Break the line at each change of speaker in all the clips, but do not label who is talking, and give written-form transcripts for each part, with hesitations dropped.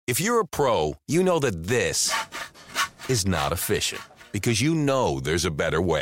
If you're a pro, you know that this is not efficient because you know there's a better way.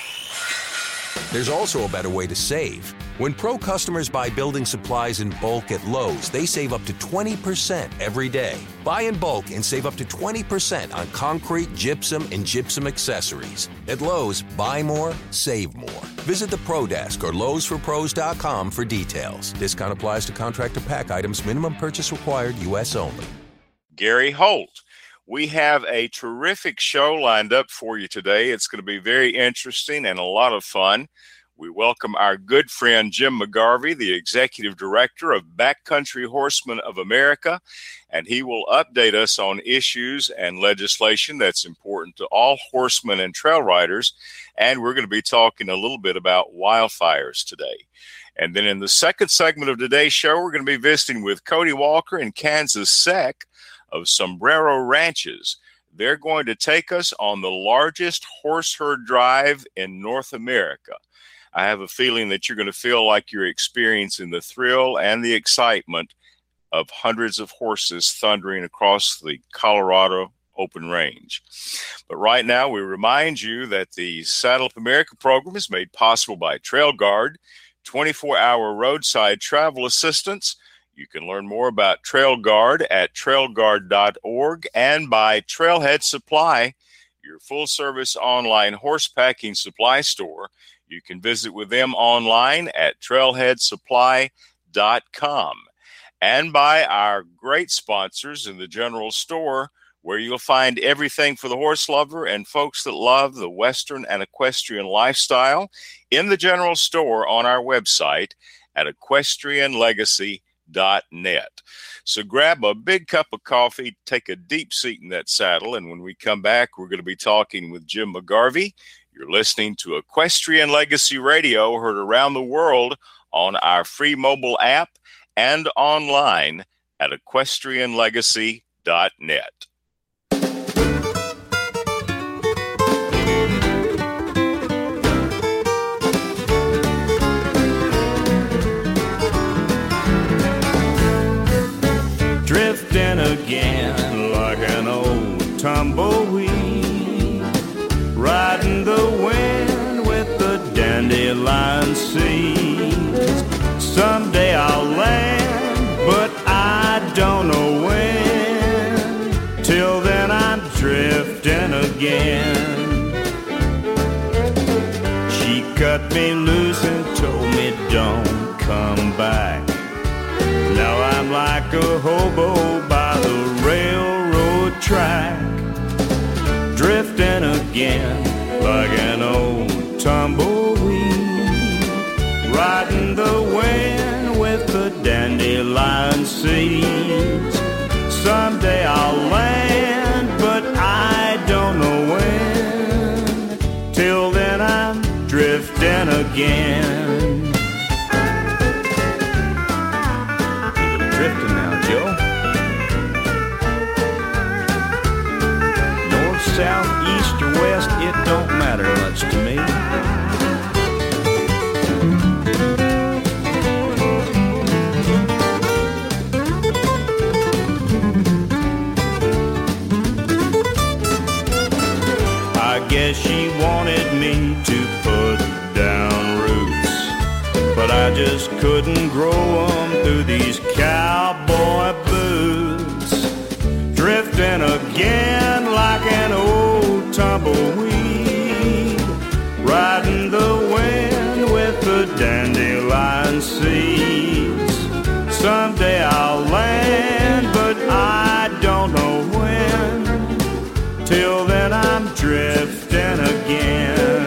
There's also a better way to save. When pro customers buy building supplies in bulk at Lowe's, they save up to 20% every day. Buy in bulk and save up to 20% on concrete, gypsum, and gypsum accessories. At Lowe's, buy more, save more. Visit the Pro Desk or Lowe'sForPros.com for details. Discount applies to contract or pack items. Minimum purchase required. U.S. only.
Gary Holt. We have a terrific show lined up for you today. It's going to be very interesting and a lot of fun. We welcome our good friend Jim McGarvey, the Executive Director of Backcountry Horsemen of America, and he will update us on issues and legislation that's important to all horsemen and trail riders. And we're going to be talking a little bit about wildfires today. And then in the second segment of today's show, we're going to be visiting with Cody Walker and Kansas Sec of Sombrero Ranches. They're going to take us on the largest horse herd drive in North America. I have a feeling that you're going to feel like you're experiencing the thrill and the excitement of hundreds of horses thundering across the Colorado open range. But right now, we remind you that the Saddle Up America program is made possible by Trail Guard, 24-hour roadside travel assistance. You can learn more about Trail Guard at trailguard.org and by Trailhead Supply, your full-service online horse packing supply store. You can visit with them online at trailheadsupply.com. And by our great sponsors in the general store, where you'll find everything for the horse lover and folks that love the Western and equestrian lifestyle in the general store on our website at equestrianlegacy.net. So grab a big cup of coffee, take a deep seat in that saddle, and when we come back, we're going to be talking with Jim McGarvey. You're listening to Equestrian Legacy Radio, heard around the world on our free mobile app and online at equestrianlegacy.net.
Drifting again like an old tumbleweed, riding the wind with the dandelion seeds. Someday I'll land, but I don't know when. Till then I'm drifting again. She cut me loose and told me don't come back. Now I'm like a hobo by the railroad track, drifting again like an old tumbleweed, riding the wind with the dandelion seeds. Someday I'll land, but I don't know when. Till then I'm drifting again. Drifting now, Joe. North, south, east, or west, it don't matter much to me. I guess she wanted me to put down roots, but I just couldn't grow them through these cowboy boots. Drifting again like an old tumbleweed, riding the wind with the dandelion seeds. Someday I'll land, but I don't know when. Till then I'm drifting again.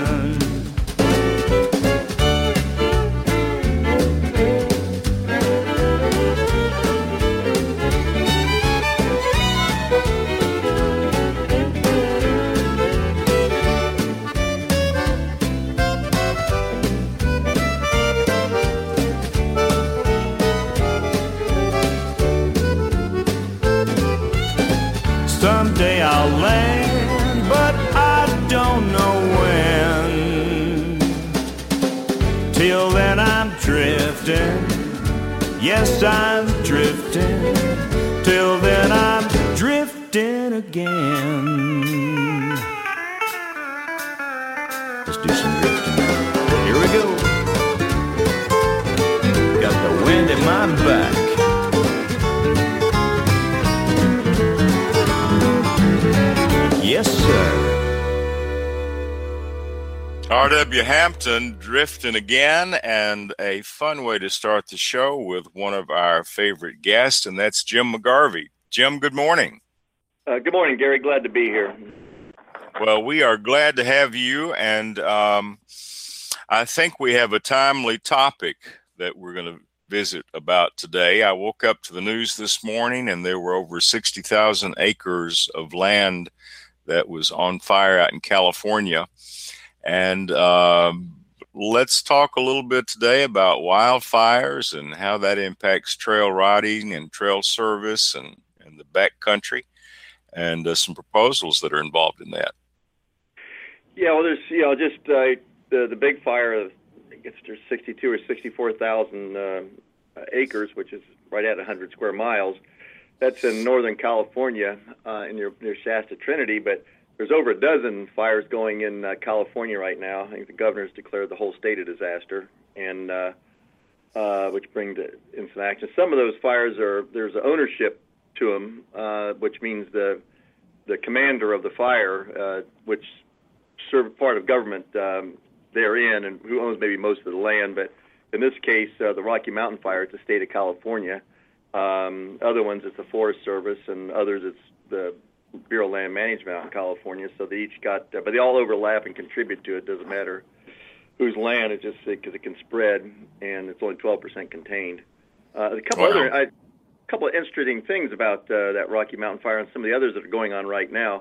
Someday I'll land, but I don't know when. Till then I'm drifting. Yes, I'm drifting. Till then I'm Yes, sir.
R.W. Hampton drifting again, and a fun way to start the show with one of our favorite guests, and that's Jim McGarvey. Jim, good morning.
Good morning, Gary. Glad to be here.
Well, we are glad to have you, and I think we have a timely topic that we're going to visit about today. I woke up to the news this morning, and there were over 60,000 acres of land that was on fire out in California. And let's talk a little bit today about wildfires and how that impacts trail riding and trail service and the backcountry, and some proposals that are involved in that.
Yeah, well, there's just the big fire. I guess there's 62 or 64,000 acres, which is right at 100 square miles. That's in Northern California, near Shasta Trinity, but there's over a dozen fires going in California right now. I think the governor's declared the whole state a disaster, and which brings in some action. Some of those fires there's ownership to them, which means the commander of the fire, which serve part of government therein, and who owns maybe most of the land. But in this case, the Rocky Mountain Fire, it's the state of California. Other ones, it's the Forest Service, and others, it's the Bureau of Land Management out in California. So they each got, but they all overlap and contribute to it. Doesn't matter whose land. It's just because it can spread, and it's only 12% contained. A couple of interesting things about that Rocky Mountain Fire and some of the others that are going on right now.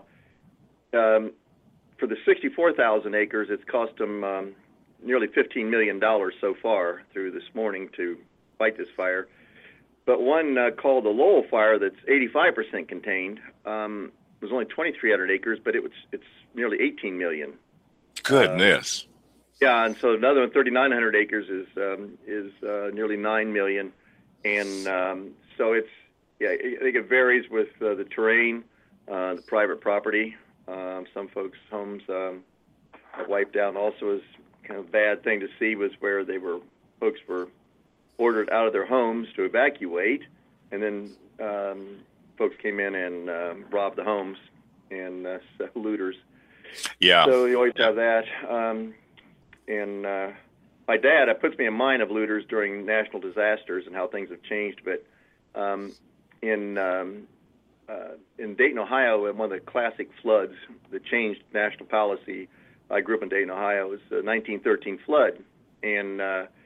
For the 64,000 acres, it's cost them nearly $15 million so far through this morning to fight this fire. But one called the Lowell Fire, that's 85% contained, was only 2,300 acres, but it's nearly 18 million.
Goodness.
Yeah, and so another one, 3,900 acres, is nearly 9 million, and so I think it varies with the terrain, the private property. Some folks' homes are wiped out. And also, is kind of a bad thing to see was where folks were ordered out of their homes to evacuate, and then folks came in and robbed the homes, and looters.
Yeah.
So you always have that. And my dad, it puts me in mind of looters during national disasters and how things have changed. But in Dayton, Ohio, in one of the classic floods that changed national policy, I grew up in Dayton, Ohio. It was the 1913 flood, and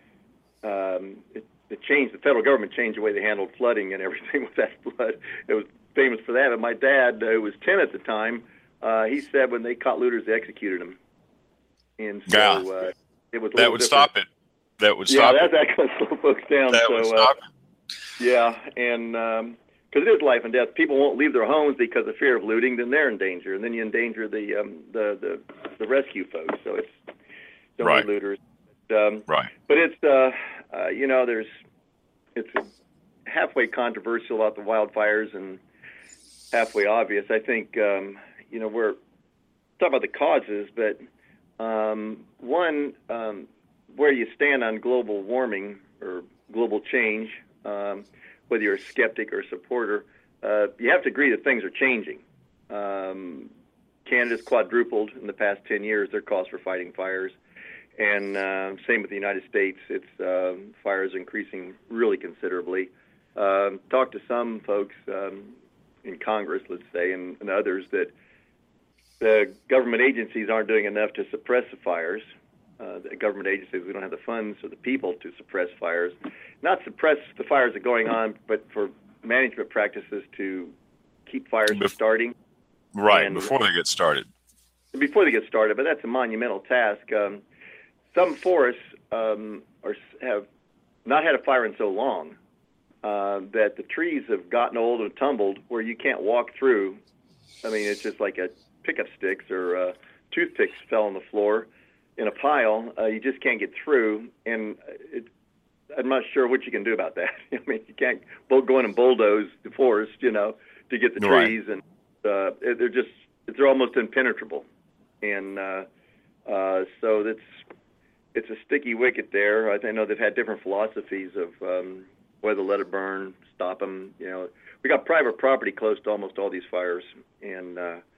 it changed. The federal government changed the way they handled flooding and everything with that flood. It was famous for that. But my dad, who was 10 at the time, he said when they caught looters, they executed them. And so it was
that would stop it. That would stop it.
Yeah, that's going to slow folks down.
That would stop it.
Yeah, and because it is life and death. People won't leave their homes because of fear of looting. Then they're in danger, and then you endanger the rescue folks. So it's
right.
Looters.
Right.
But it's it's halfway controversial about the wildfires and halfway obvious. I think we're talking about the causes, but one, where you stand on global warming or global change, whether you're a skeptic or a supporter, you have to agree that things are changing. Canada's quadrupled in the past 10 years their cost for fighting fires. And same with the United States. It's fires increasing really considerably. Talked to some folks in Congress, let's say, and others that the government agencies aren't doing enough to suppress the fires. The government agencies, we don't have the funds or the people to suppress fires. Not suppress the fires that are going on, but for management practices to keep fires from starting.
Right, before they get started.
Before they get started, but that's a monumental task. Some forests have not had a fire in so long that the trees have gotten old and tumbled where you can't walk through. I mean, it's just like a pickup sticks or toothpicks fell on the floor in a pile. You just can't get through, and I'm not sure what you can do about that. I mean, you can't go in and bulldoze the forest, to get the trees, and they're almost impenetrable, and so it's a sticky wicket there. I know they've had different philosophies of whether let it burn, stop them. We got private property close to almost all these fires, and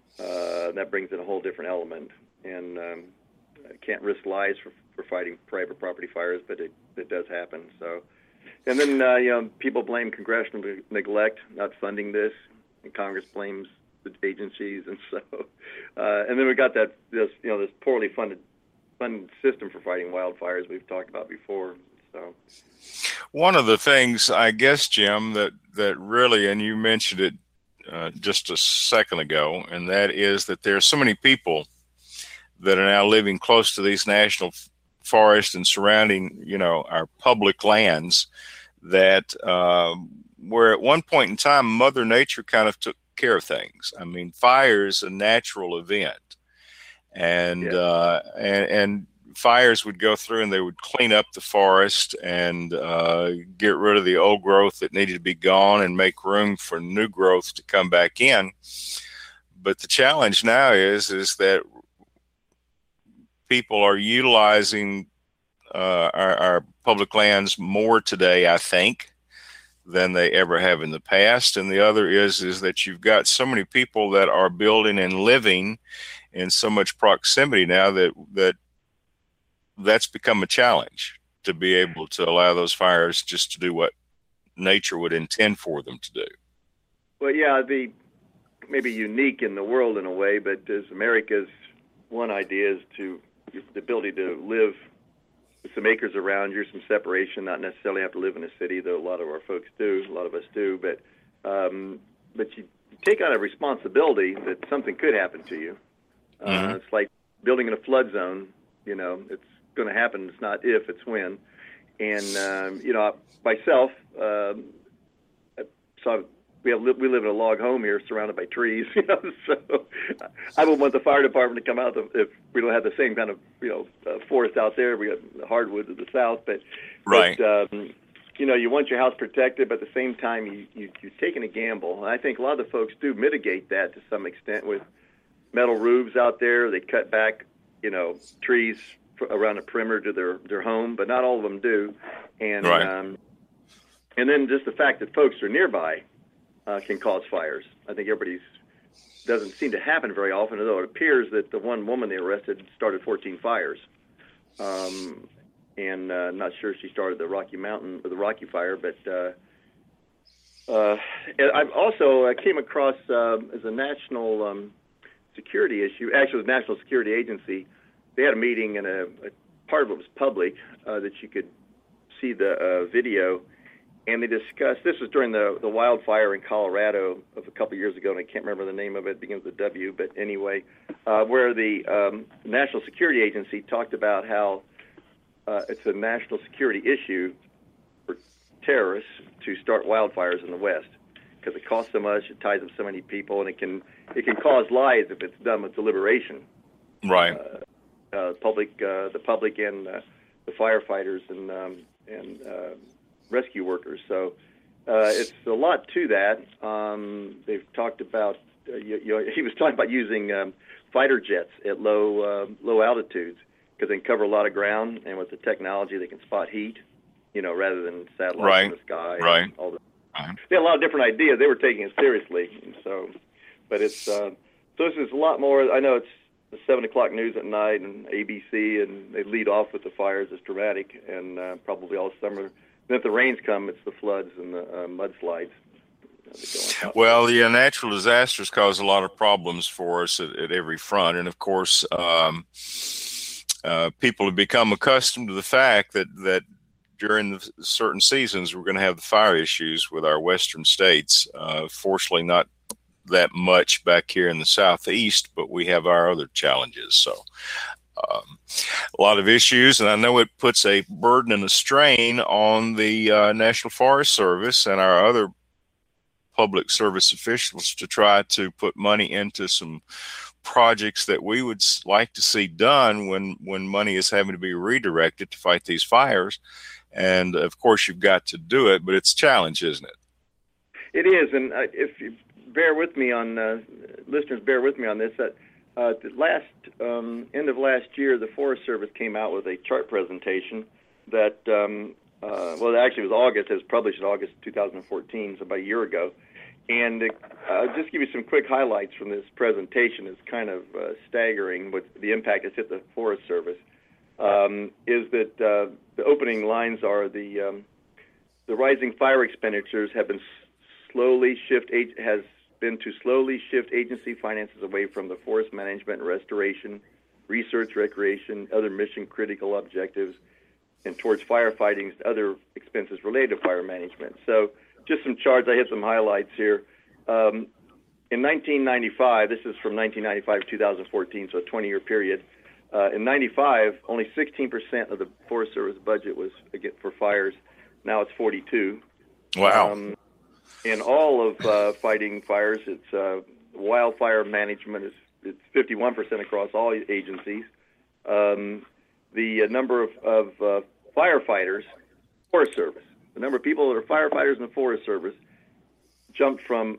That brings in a whole different element. And can't risk lives for fighting private property fires, but it does happen. So, and then people blame congressional neglect, not funding this, and Congress blames the agencies, and so, and then we got this poorly funded system for fighting wildfires we've talked about before. So,
one of the things, I guess, Jim, that really, and you mentioned it just a second ago, and that is that there are so many people that are now living close to these national forests and surrounding, our public lands, that where at one point in time, Mother Nature kind of took care of things. I mean, fire is a natural event, and fires would go through and they would clean up the forest and get rid of the old growth that needed to be gone and make room for new growth to come back in. But the challenge now is that people are utilizing our public lands more today, I think, than they ever have in the past. And the other is that you've got so many people that are building and living in so much proximity now that's become a challenge to be able to allow those fires just to do what nature would intend for them to do.
Well, yeah, the maybe unique in the world in a way, but as America's one idea is the ability to live with some acres around you, some separation, not necessarily have to live in a city, though a lot of our folks do, a lot of us do, but you take on a responsibility that something could happen to you. It's like building in a flood zone. It's going to happen. It's not if, it's when. And myself, so we live in a log home here, surrounded by trees. So I would want the fire department to come out if we don't have the same kind of forest out there. We got the hardwood to the south, but
right.
You want your house protected, but at the same time you're taking a gamble. And I think a lot of the folks do mitigate that to some extent with metal roofs out there. They cut back trees around the perimeter to their home, but not all of them do. And
right.
And then just the fact that folks are nearby can cause fires. I think doesn't seem to happen very often, although it appears that the one woman they arrested started 14 fires. And not sure she started the Rocky Mountain or the Rocky Fire, but I've also came across as a national security issue. Actually, it was a National Security Agency. They had a meeting, and a part of it was public, that you could see the video. And they discussed, this was during the wildfire in Colorado of a couple years ago, and I can't remember the name of it. It begins with a W, but anyway, where the National Security Agency talked about how it's a national security issue for terrorists to start wildfires in the West because it costs so much, it ties up so many people, and it can cause lives if it's done with deliberation.
Right.
The public and the firefighters and rescue workers. So it's a lot to that. They've talked about he was talking about using fighter jets at low altitudes because they can cover a lot of ground, and with the technology they can spot heat, rather than satellites in the sky.
Right.
And all the, they had a lot of different ideas. They were taking it seriously. And so, but it's so this is a lot more. I know it's the 7:00 news at night and ABC, and they lead off with the fires. It's dramatic, and probably all summer. Then if the rains come, it's the floods and the mudslides.
Well, the natural disasters cause a lot of problems for us at every front, and of course, people have become accustomed to the fact that during the certain seasons we're going to have the fire issues with our western states. Fortunately, not that much back here in the southeast, but we have our other challenges. So a lot of issues, and I know it puts a burden and a strain on the National Forest Service and our other public service officials to try to put money into some projects that we would like to see done when money is having to be redirected to fight these fires. And of course you've got to do it, but it's a challenge, isn't it?
It is. And if you bear with me on, listeners, bear with me on this, that the end of last year, the Forest Service came out with a chart presentation that, well, actually it was August. It was published in August 2014, so about a year ago. And I'll just give you some quick highlights from this presentation. It's kind of staggering what the impact it's hit the Forest Service. Is that the opening lines are the rising fire expenditures have been slowly shift agency finances away from the forest management and restoration, research, recreation, other mission critical objectives, and towards firefighting and other expenses related to fire management. So just some charts. I hit some highlights here. In 1995, this is from 1995 to 2014, so a 20-year period. In 95, only 16% of the Forest Service budget was for fires. Now it's 42.
Wow.
In all of fighting fires, it's wildfire management it's 51% across all agencies. The number of firefighters, Forest Service, the number of people that are firefighters in the Forest Service jumped from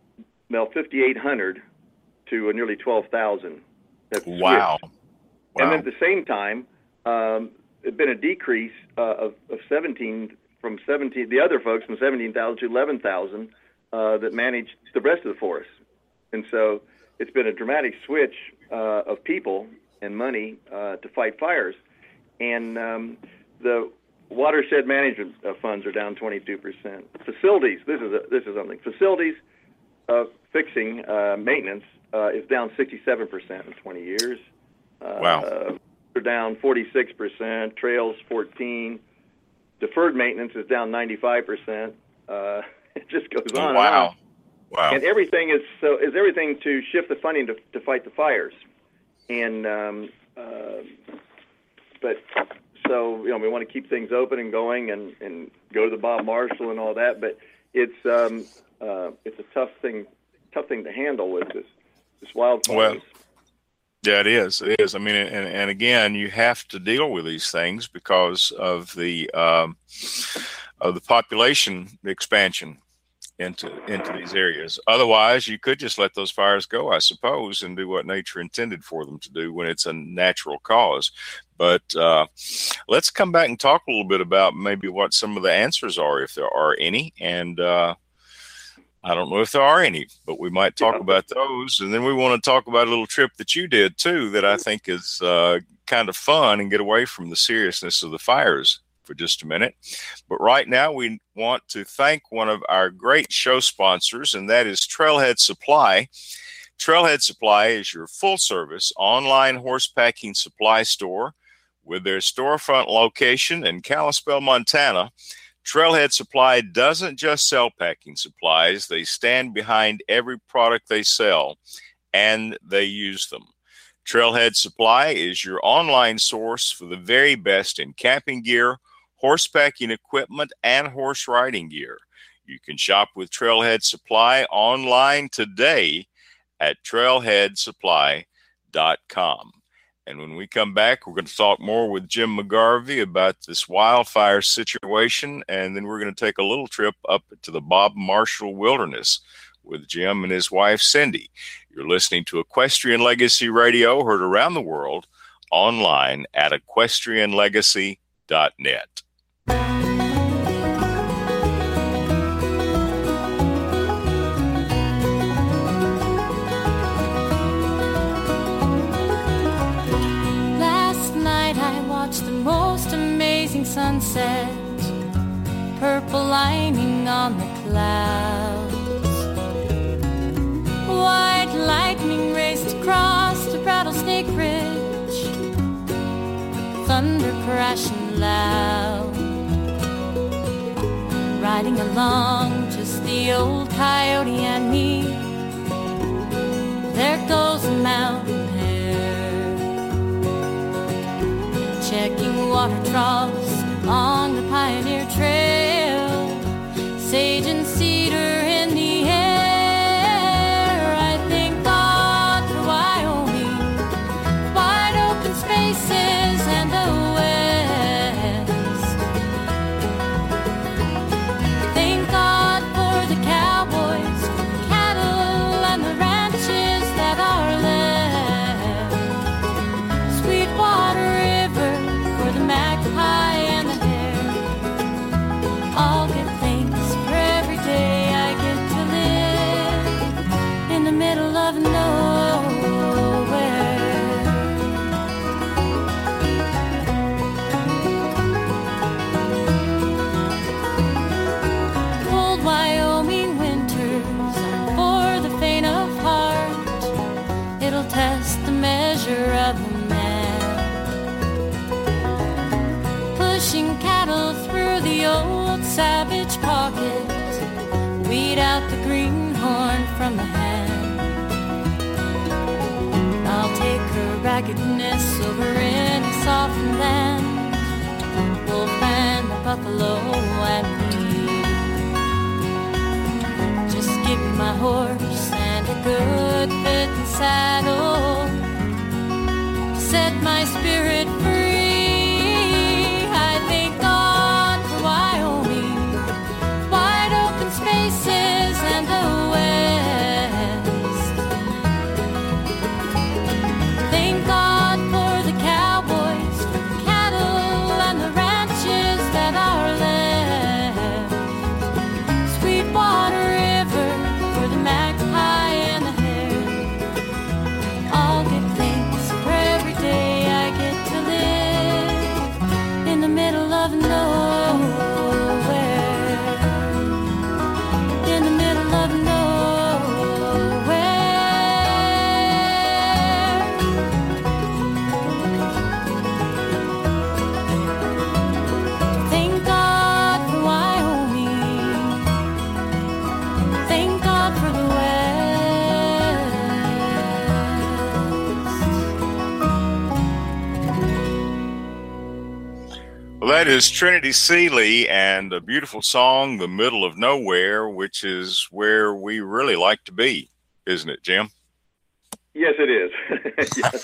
5,800 to nearly 12,000.
Wow.
And then at the same time, there's been a decrease of 17 the other folks from 17,000 to 11,000 that manage the rest of the forest. And so it's been a dramatic switch of people and money to fight fires. And the watershed management funds are down 22%. Facilities, this is something. Facilities fixing maintenance is down 67% in 20 years.
Wow.
They're down 46%. Trails 14%. Deferred maintenance is down 95%. It just goes on.
Wow.
And on.
Wow.
And everything is everything to shift the funding to fight the fires. And but so we want to keep things open and going and go to the Bob Marshall and all that. But it's a tough thing to handle with this wildfires.
Well, yeah, it is. It is. I mean, and again, you have to deal with these things because of the population expansion into these areas. Otherwise, you could just let those fires go, I suppose, and do what nature intended for them to do when it's a natural cause. But let's come back and talk a little bit about maybe what some of the answers are, if there are any. And I don't know if there are any, but we might talk about those. And then we want to talk about a little trip that you did, too, that I think is kind of fun and get away from the seriousness of the fires for just a minute. But right now, we want to thank one of our great show sponsors, and that is Trailhead Supply. Trailhead Supply is your full-service online horse packing supply store with their storefront location in Kalispell, Montana. Trailhead Supply doesn't just sell packing supplies. They stand behind every product they sell, and they use them. Trailhead Supply is your online source for the very best in camping gear, horse packing equipment, and horse riding gear. You can shop with Trailhead Supply online today at trailheadsupply.com. And when we come back, we're going to talk more with Jim McGarvey about this wildfire situation. And then we're going to take a little trip up to the Bob Marshall Wilderness with Jim and his wife, Cindy. You're listening to Equestrian Legacy Radio, heard around the world, online at equestrianlegacy.net.
The most amazing sunset, purple lining on the clouds, white lightning raced across the Rattlesnake Ridge, thunder crashing loud, riding along just the old coyote and me. There goes the mountain checking water troughs on the Pioneer Trail, sage and cedar in the air. I thank God for Wyoming, wide open spaces and the West. Thank God for the cowboys, cattle, and the ranches that are left. Sweetwater River, the magpie and the hare, of nowhere. Cold Wyoming winters are for the faint of heart. It'll test the measure of a man, pushing cattle through the old savage pocket, weed out the greenhorn from the hand. I'll take her raggedness over any softened land, wolf and the buffalo and me. Just give me my horse and a good fitting saddle, set my spirit free. I thank God for Wyoming, wide open spaces and the West. Thank God for the cowboys, for the cattle and the ranches that are left. Sweetwater River for the magpie and the hare. I'll give thanks for every day I get to live in the middle of nowhere. In the middle of nowhere. Thank God for Wyoming. Thank God for the West.
Well, that is Trinity Seeley and a beautiful song, The Middle of Nowhere, which is where we really like to be, isn't it, Jim?
Yes, it is. Yes.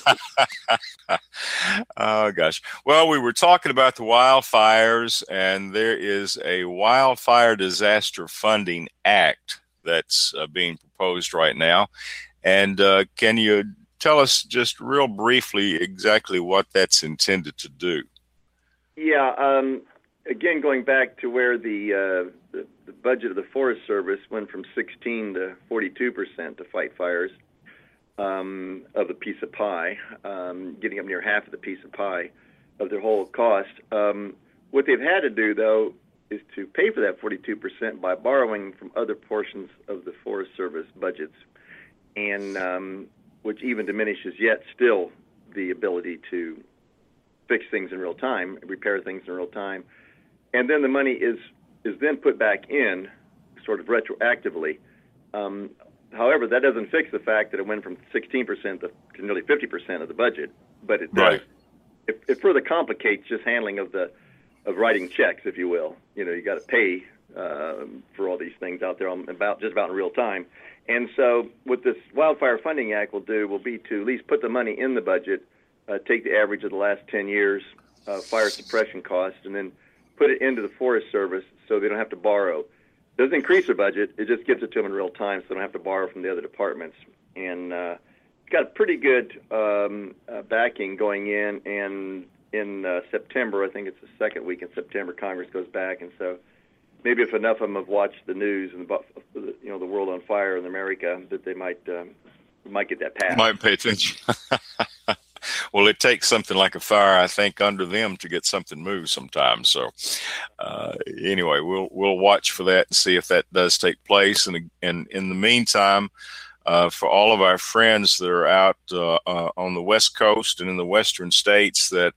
Oh, gosh. Well, we were talking about the wildfires, and there is a Wildfire Disaster Funding Act that's being proposed right now. And can you tell us just real briefly exactly what that's intended to do?
Yeah. Again, going back to where the budget of the Forest Service went from 16 to 42% to fight fires of the piece of pie, getting up near half of the piece of pie of their whole cost. What they've had to do, though, is to pay for that 42% by borrowing from other portions of the Forest Service budgets, and which even diminishes yet still the ability to fix things in real time, repair things in real time. And then the money is then put back in sort of retroactively. However, that doesn't fix the fact that it went from 16% to nearly 50% of the budget, but it does.
Right.
It further complicates just handling of writing checks, if you will. You know, you got to pay for all these things out there about in real time. And so what this Wildfire Funding Act will do will be to at least put the money in the budget, take the average of the last 10 years fire suppression costs, and then put it into the Forest Service so they don't have to borrow. It doesn't increase their budget. It just gives it to them in real time so they don't have to borrow from the other departments. And it's got a pretty good backing going in. And in September, I think it's the second week in September, Congress goes back. And so maybe if enough of them have watched the news and the world on fire in America, that they might get that passed.
Might pay attention. Well, it takes something like a fire, I think, under them to get something moved sometimes. So anyway, we'll watch for that and see if that does take place. And in the meantime, for all of our friends that are out on the West Coast and in the Western states that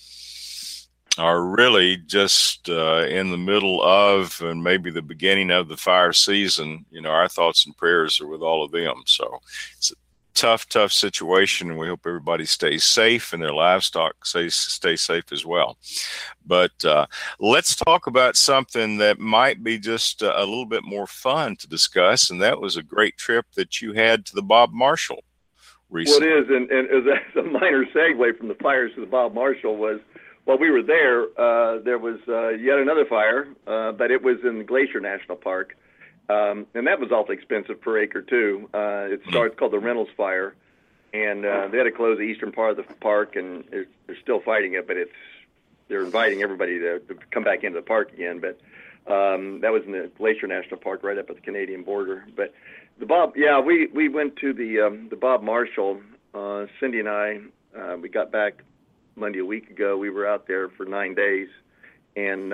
are really just in the middle of and maybe the beginning of the fire season, our thoughts and prayers are with all of them. So it's a tough situation, and we hope everybody stays safe and their livestock stay safe as well. But let's talk about something that might be just a little bit more fun to discuss, and that was a great trip that you had to the Bob Marshall recently.
Well, it is, and as a minor segue from the fires to the Bob Marshall was, while we were there, there was yet another fire, but it was in Glacier National Park. And that was awfully expensive per acre, too. It's called the Reynolds Fire, and they had to close the eastern part of the park, and they're still fighting it, but they're inviting everybody to come back into the park again. But that was in the Glacier National Park right up at the Canadian border. But The Bob, yeah, we went to the Bob Marshall. Cindy and I, we got back Monday a week ago. We were out there for 9 days, and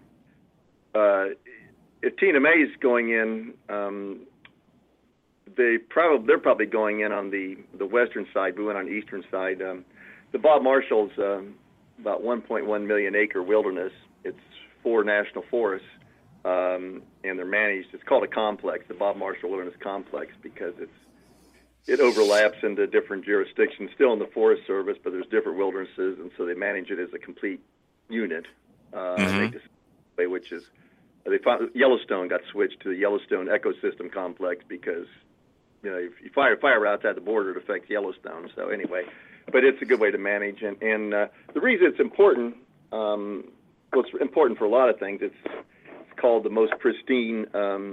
if Tina May's going in, they're probably going in on the western side. We went on the eastern side. The Bob Marshall's about 1.1 million acre wilderness. It's 4 national forests. And they're managed. It's called a complex, the Bob Marshall Wilderness Complex, because it overlaps into different jurisdictions, still in the Forest Service, but there's different wildernesses, and so they manage it as a complete unit. Which is they found Yellowstone got switched to the Yellowstone Ecosystem Complex because if you fire fire outside the border, it affects Yellowstone. So anyway, but it's a good way to manage, and the reason it's important, it's important for a lot of things. It's called the most pristine,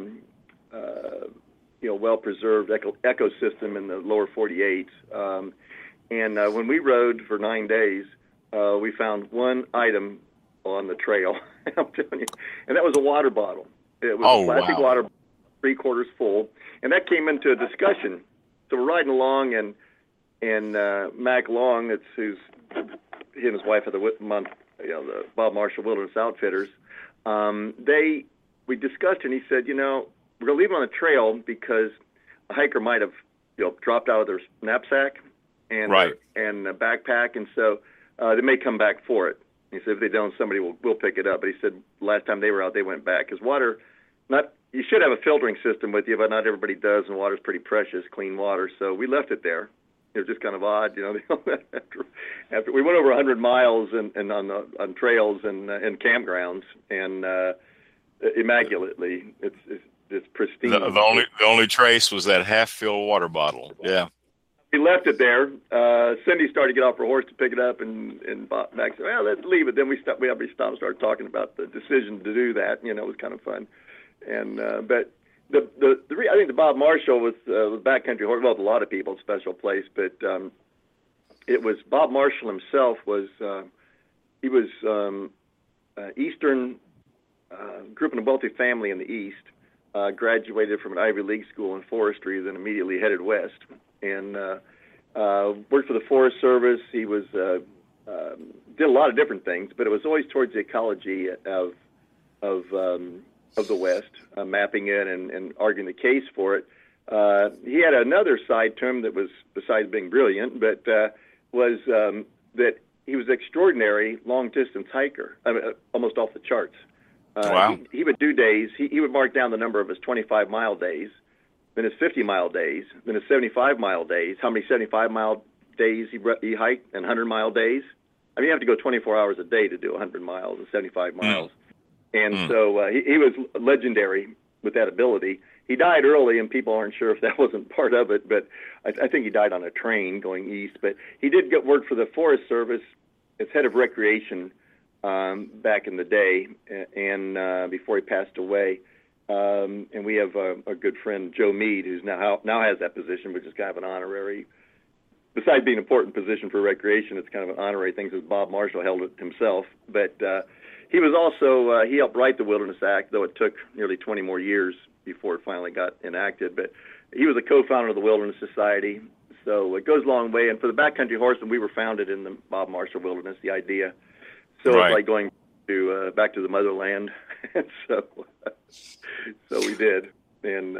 well-preserved ecosystem in the lower 48. And when we rode for 9 days, we found one item on the trail, I'm telling you, and that was a water bottle. It was a plastic water, 3/4 full, and that came into a discussion. So we're riding along, and Mac Long, he and his wife are the Bob Marshall Wilderness Outfitters. We discussed, and he said, we're going to leave them on the trail because a hiker might have, dropped out of their knapsack and a backpack, and so they may come back for it. He said if they don't, somebody will pick it up. But he said last time they were out, they went back because water. You should have a filtering system with you, but not everybody does, and water's pretty precious, clean water. So we left it there. It was just kind of odd, after we went over 100 miles and on trails and campgrounds, and immaculately, it's pristine.
The only trace was that half-filled water bottle. Yeah,
we left it there. Cindy started to get off her horse to pick it up, and Max said, "Well, let's leave it." Then we stopped and started talking about the decision to do that. It was kind of fun, and but. I think the Bob Marshall was backcountry horse. Well, a lot of people, special place, but it was Bob Marshall himself was he was Eastern, grew up in a wealthy family in the East, graduated from an Ivy League school in forestry, then immediately headed west, and worked for the Forest Service. He was did a lot of different things, but it was always towards the ecology of the West, mapping it and arguing the case for it. He had another side to him that was, besides being brilliant, but was that he was an extraordinary long-distance hiker, almost off the charts.
Wow.
He would do days. He would mark down the number of his 25-mile days, then his 50-mile days, then his 75-mile days, how many 75-mile days he hiked, and 100-mile days. I mean, you have to go 24 hours a day to do 100 miles and 75 miles. And so he was legendary with that ability. He died early, and people aren't sure if that wasn't part of it, but I think he died on a train going east. But he did get work for the Forest Service as head of recreation back in the day, and before he passed away. And we have a good friend, Joe Mead, who's now has that position, which is kind of an honorary. Besides being an important position for recreation, it's kind of an honorary thing since Bob Marshall held it himself. But he was also, he helped write the Wilderness Act, though it took nearly 20 more years before it finally got enacted. But he was a co-founder of the Wilderness Society, so it goes a long way. And for the Backcountry Horsemen, we were founded in the Bob Marshall Wilderness, the idea. So it's like going to back to the motherland. And so we did. And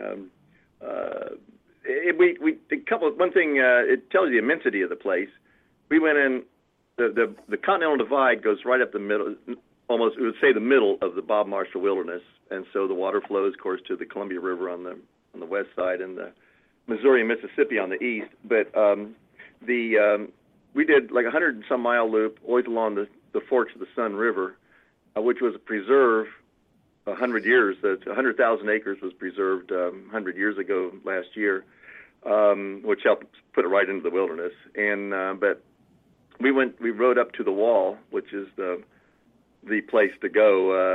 one thing, it tells you the immensity of the place. We went in, the Continental Divide goes right up the middle, almost, we would say the middle of the Bob Marshall Wilderness, and so the water flows, of course, to the Columbia River on the west side and the Missouri and Mississippi on the east. But we did like 100 and some mile loop always along the forks of the Sun River, which was a preserve 100 years. 100,000 acres was preserved 100 years ago last year, which helped put it right into the wilderness. And but we rode up to the Wall, which is the place to go.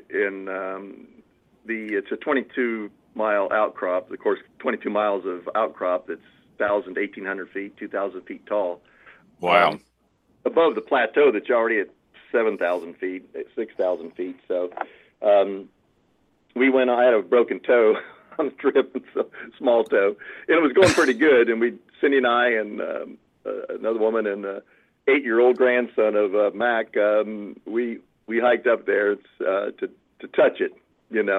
It's a 22-mile outcrop. Of course, 22 miles of outcrop that's 1,000 to 1,800 feet, 2,000 feet tall.
Wow.
Above the plateau that's already at 7,000 feet, 6,000 feet. So we went. I had a broken toe on the trip, and so small tow, and it was going pretty good. And Cindy and I and another woman and 8-year-old grandson of Mac, we hiked up there to touch it, and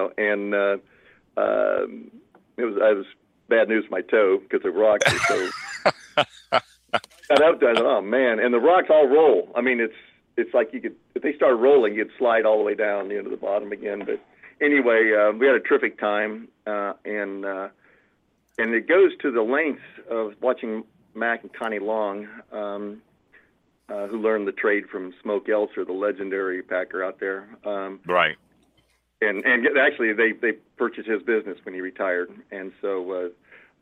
it was bad news for my toe because the rocks were so. Got up there, oh man, and the rocks all roll. I mean, it's like you could, if they started rolling, you'd slide all the way down to the bottom again. But anyway, we had a terrific time, and it goes to the lengths of watching Mac and Connie Long, who learned the trade from Smoke Elser, the legendary packer out there.
Right.
And actually, they purchased his business when he retired, and so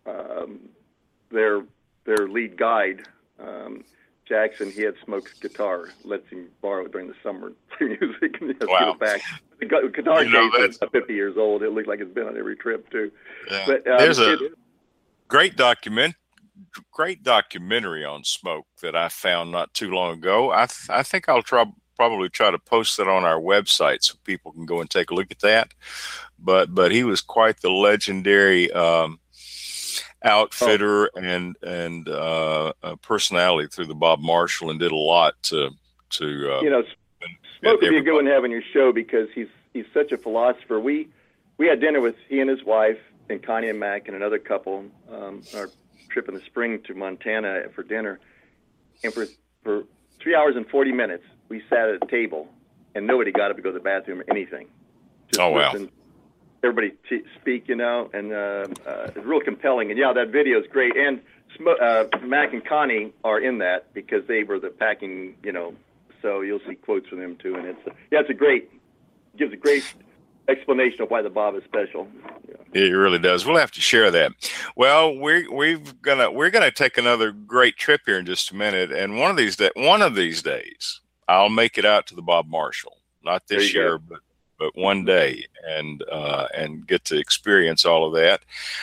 their lead guide, Jackson, he had Smoke's guitar, lets him borrow it during the summer for music, and he has to go back. The guitar case is 50 years old. It looks like it's been on every trip too.
Yeah.
But
there's a great documentary on Smoke that I found not too long ago. I think I'll probably try to post that on our website so people can go and take a look at that. But he was quite the legendary outfitter and personality through the Bob Marshall, and did a lot to
Smoke would be a good one to have on your show because he's such a philosopher. We had dinner with he and his wife and Connie and Mac and another couple on our trip in the spring to Montana for dinner, and for 3 hours and 40 minutes we sat at a table and nobody got up to go to the bathroom or anything. Just listened. Everybody speak, and it's real compelling. And that video is great. And Mac and Connie are in that because they were the packing, so you'll see quotes from them too. And gives a great explanation of why the Bob is special.
Yeah, it really does. We'll have to share that. Well, we're gonna take another great trip here in just a minute, and one of these days I'll make it out to the Bob Marshall. Not this year, but one day, and get to experience all of that.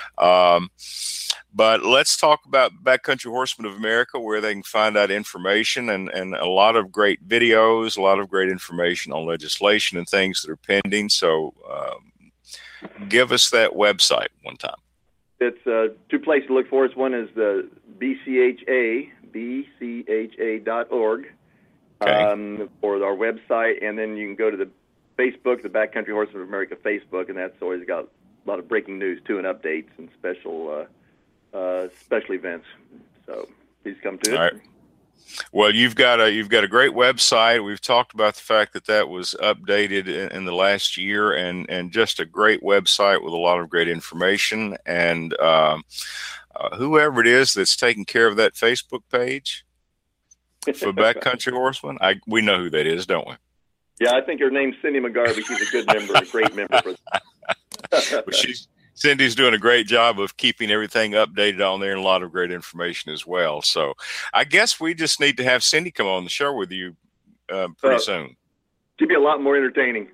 But let's talk about Backcountry Horsemen of America, where they can find out information and a lot of great videos, a lot of great information on legislation and things that are pending. So give us that website one time.
It's two places to look for us. One is the bcha.org for our website, and then you can go to the Facebook, the Backcountry Horsemen of America Facebook, and that's always got a lot of breaking news too, and updates and special events. So please come to it.
All right. Well, you've got a great website. We've talked about the fact that was updated in the last year, and just a great website with a lot of great information. And whoever it is that's taking care of that Facebook page for Backcountry Horsemen, we know who that is, don't we?
Yeah, I think her name's Cindy McGarvey. She's a good member, a great member.
Cindy's doing a great job of keeping everything updated on there, and a lot of great information as well. So I guess we just need to have Cindy come on the show with you pretty soon.
She'd be a lot more entertaining.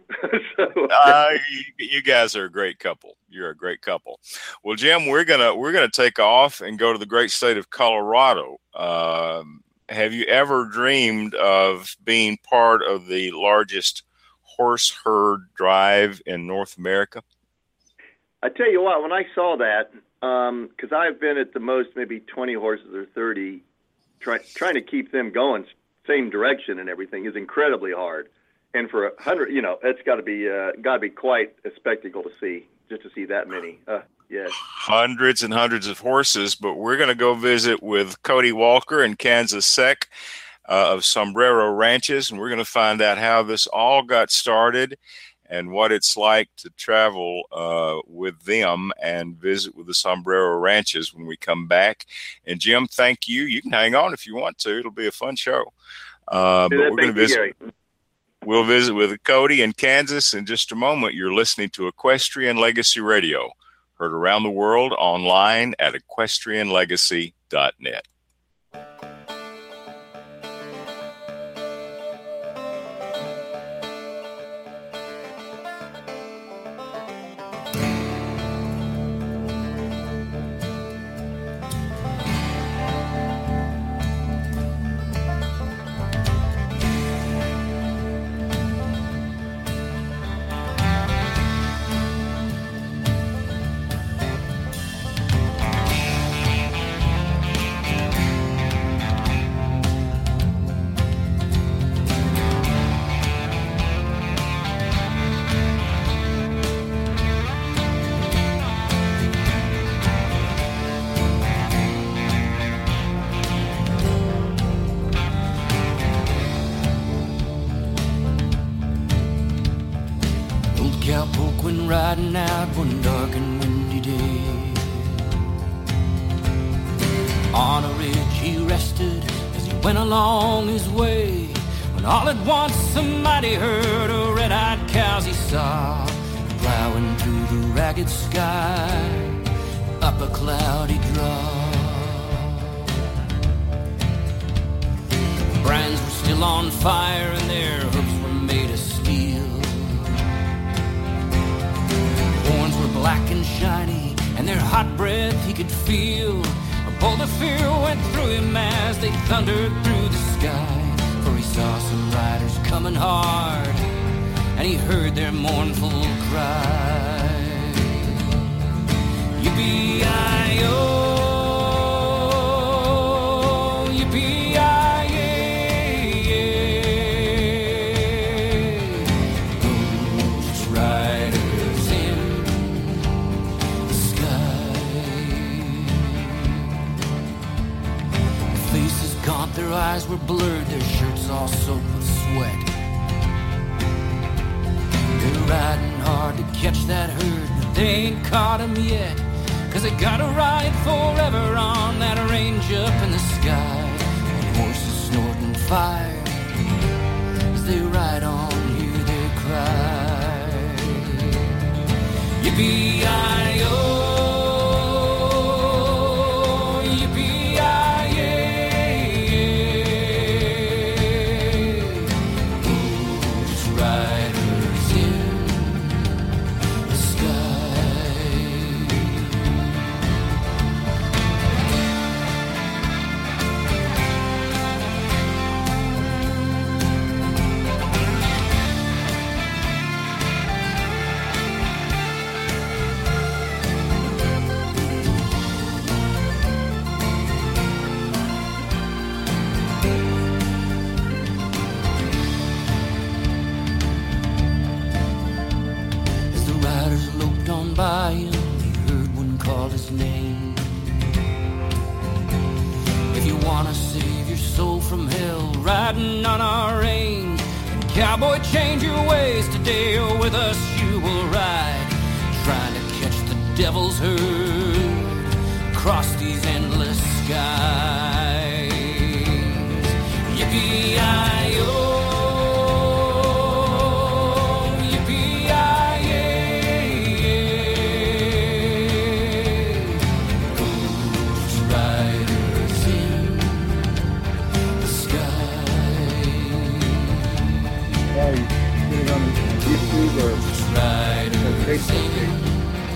You guys are a great couple. You're a great couple. Well, Jim, we're gonna take off and go to the great state of Colorado. Have you ever dreamed of being part of the largest horse herd drive in North America?
I tell you what, when I saw that, because I've been at the most maybe 20 horses or 30, trying to keep them going same direction and everything is incredibly hard. And for 100, it's got to be quite a spectacle to see, just to see that many. Yes. Hundreds
and hundreds of horses, but we're going to go visit with Cody Walker and Kansas Sek of Sombrero Ranches, and we're going to find out how this all got started and what it's like to travel with them and visit with the Sombrero Ranches when we come back. And Jim, thank you. You can hang on if you want to. It'll be a fun show. But we're going to visit. We'll visit with Cody in Kansas in just a moment. You're listening to Equestrian Legacy Radio, heard around the world online at equestrianlegacy.net.
riding out one dark and windy day. On a ridge he rested as he went along his way, when all at once a mighty herd of red-eyed cows he saw, plowing through the ragged sky up a cloudy draw. The brands were still on fire and their hooves were made of steel. Horns were black and shiny and their hot breath he could feel. A bolt of fear went through him as they thundered through the sky, for he saw some riders coming hard and he heard their mournful cry. Yippee-yi-yo, yippee-yi-yay, ghost riders in the sky. Their faces gaunt, their eyes were blurred, their shirts all soaked with sweat. They're riding hard to catch that herd, but they ain't caught him yet, 'cause they gotta ride forever on that range up in the sky. And horses snorting fire as they ride on, hear their cry. Yippee-yi-yo, yippee-yi-yay, ghost riders in the sky. As the riders loped on by him, he heard one call his name. If you wanna save your soul from hell, riding on our range, and cowboy, change your ways today, or with us you will ride, trying to catch the devil's herd across these endless skies. Yippee-yi-yo, yippee-yi-yay, ghost riders in the sky.
Yeah, you get it on YouTube or
Ghost riders
Facebook
in
page.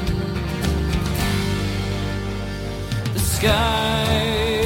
the sky.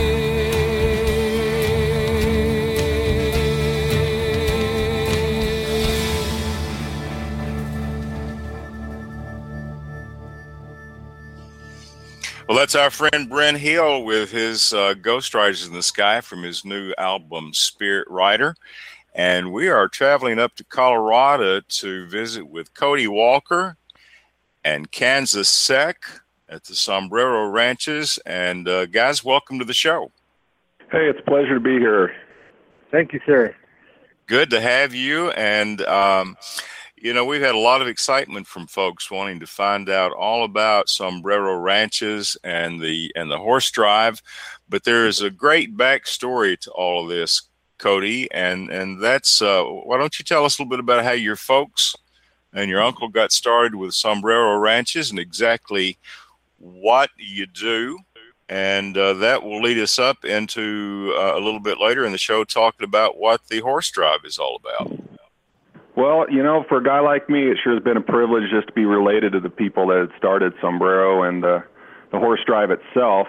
Well, that's our friend Brent Hill with his Ghost Riders in the Sky from his new album, Spirit Rider. And we are traveling up to Colorado to visit with Cody Walker and Kansas Sec at the Sombrero Ranches. And guys, welcome to the show.
Hey, it's a pleasure to be here.
Thank you, sir.
Good to have you. And, you know, we've had a lot of excitement from folks wanting to find out all about Sombrero Ranches and the horse drive. But there is a great backstory to all of this, Cody. And that's, why don't you tell us a little bit about how your folks and your uncle got started with Sombrero Ranches and exactly what you do. And that will lead us up into a little bit later in the show talking about what the horse drive is all about.
Well, you know, for a guy like me, it sure has been a privilege just to be related to the people that had started Sombrero and the horse drive itself.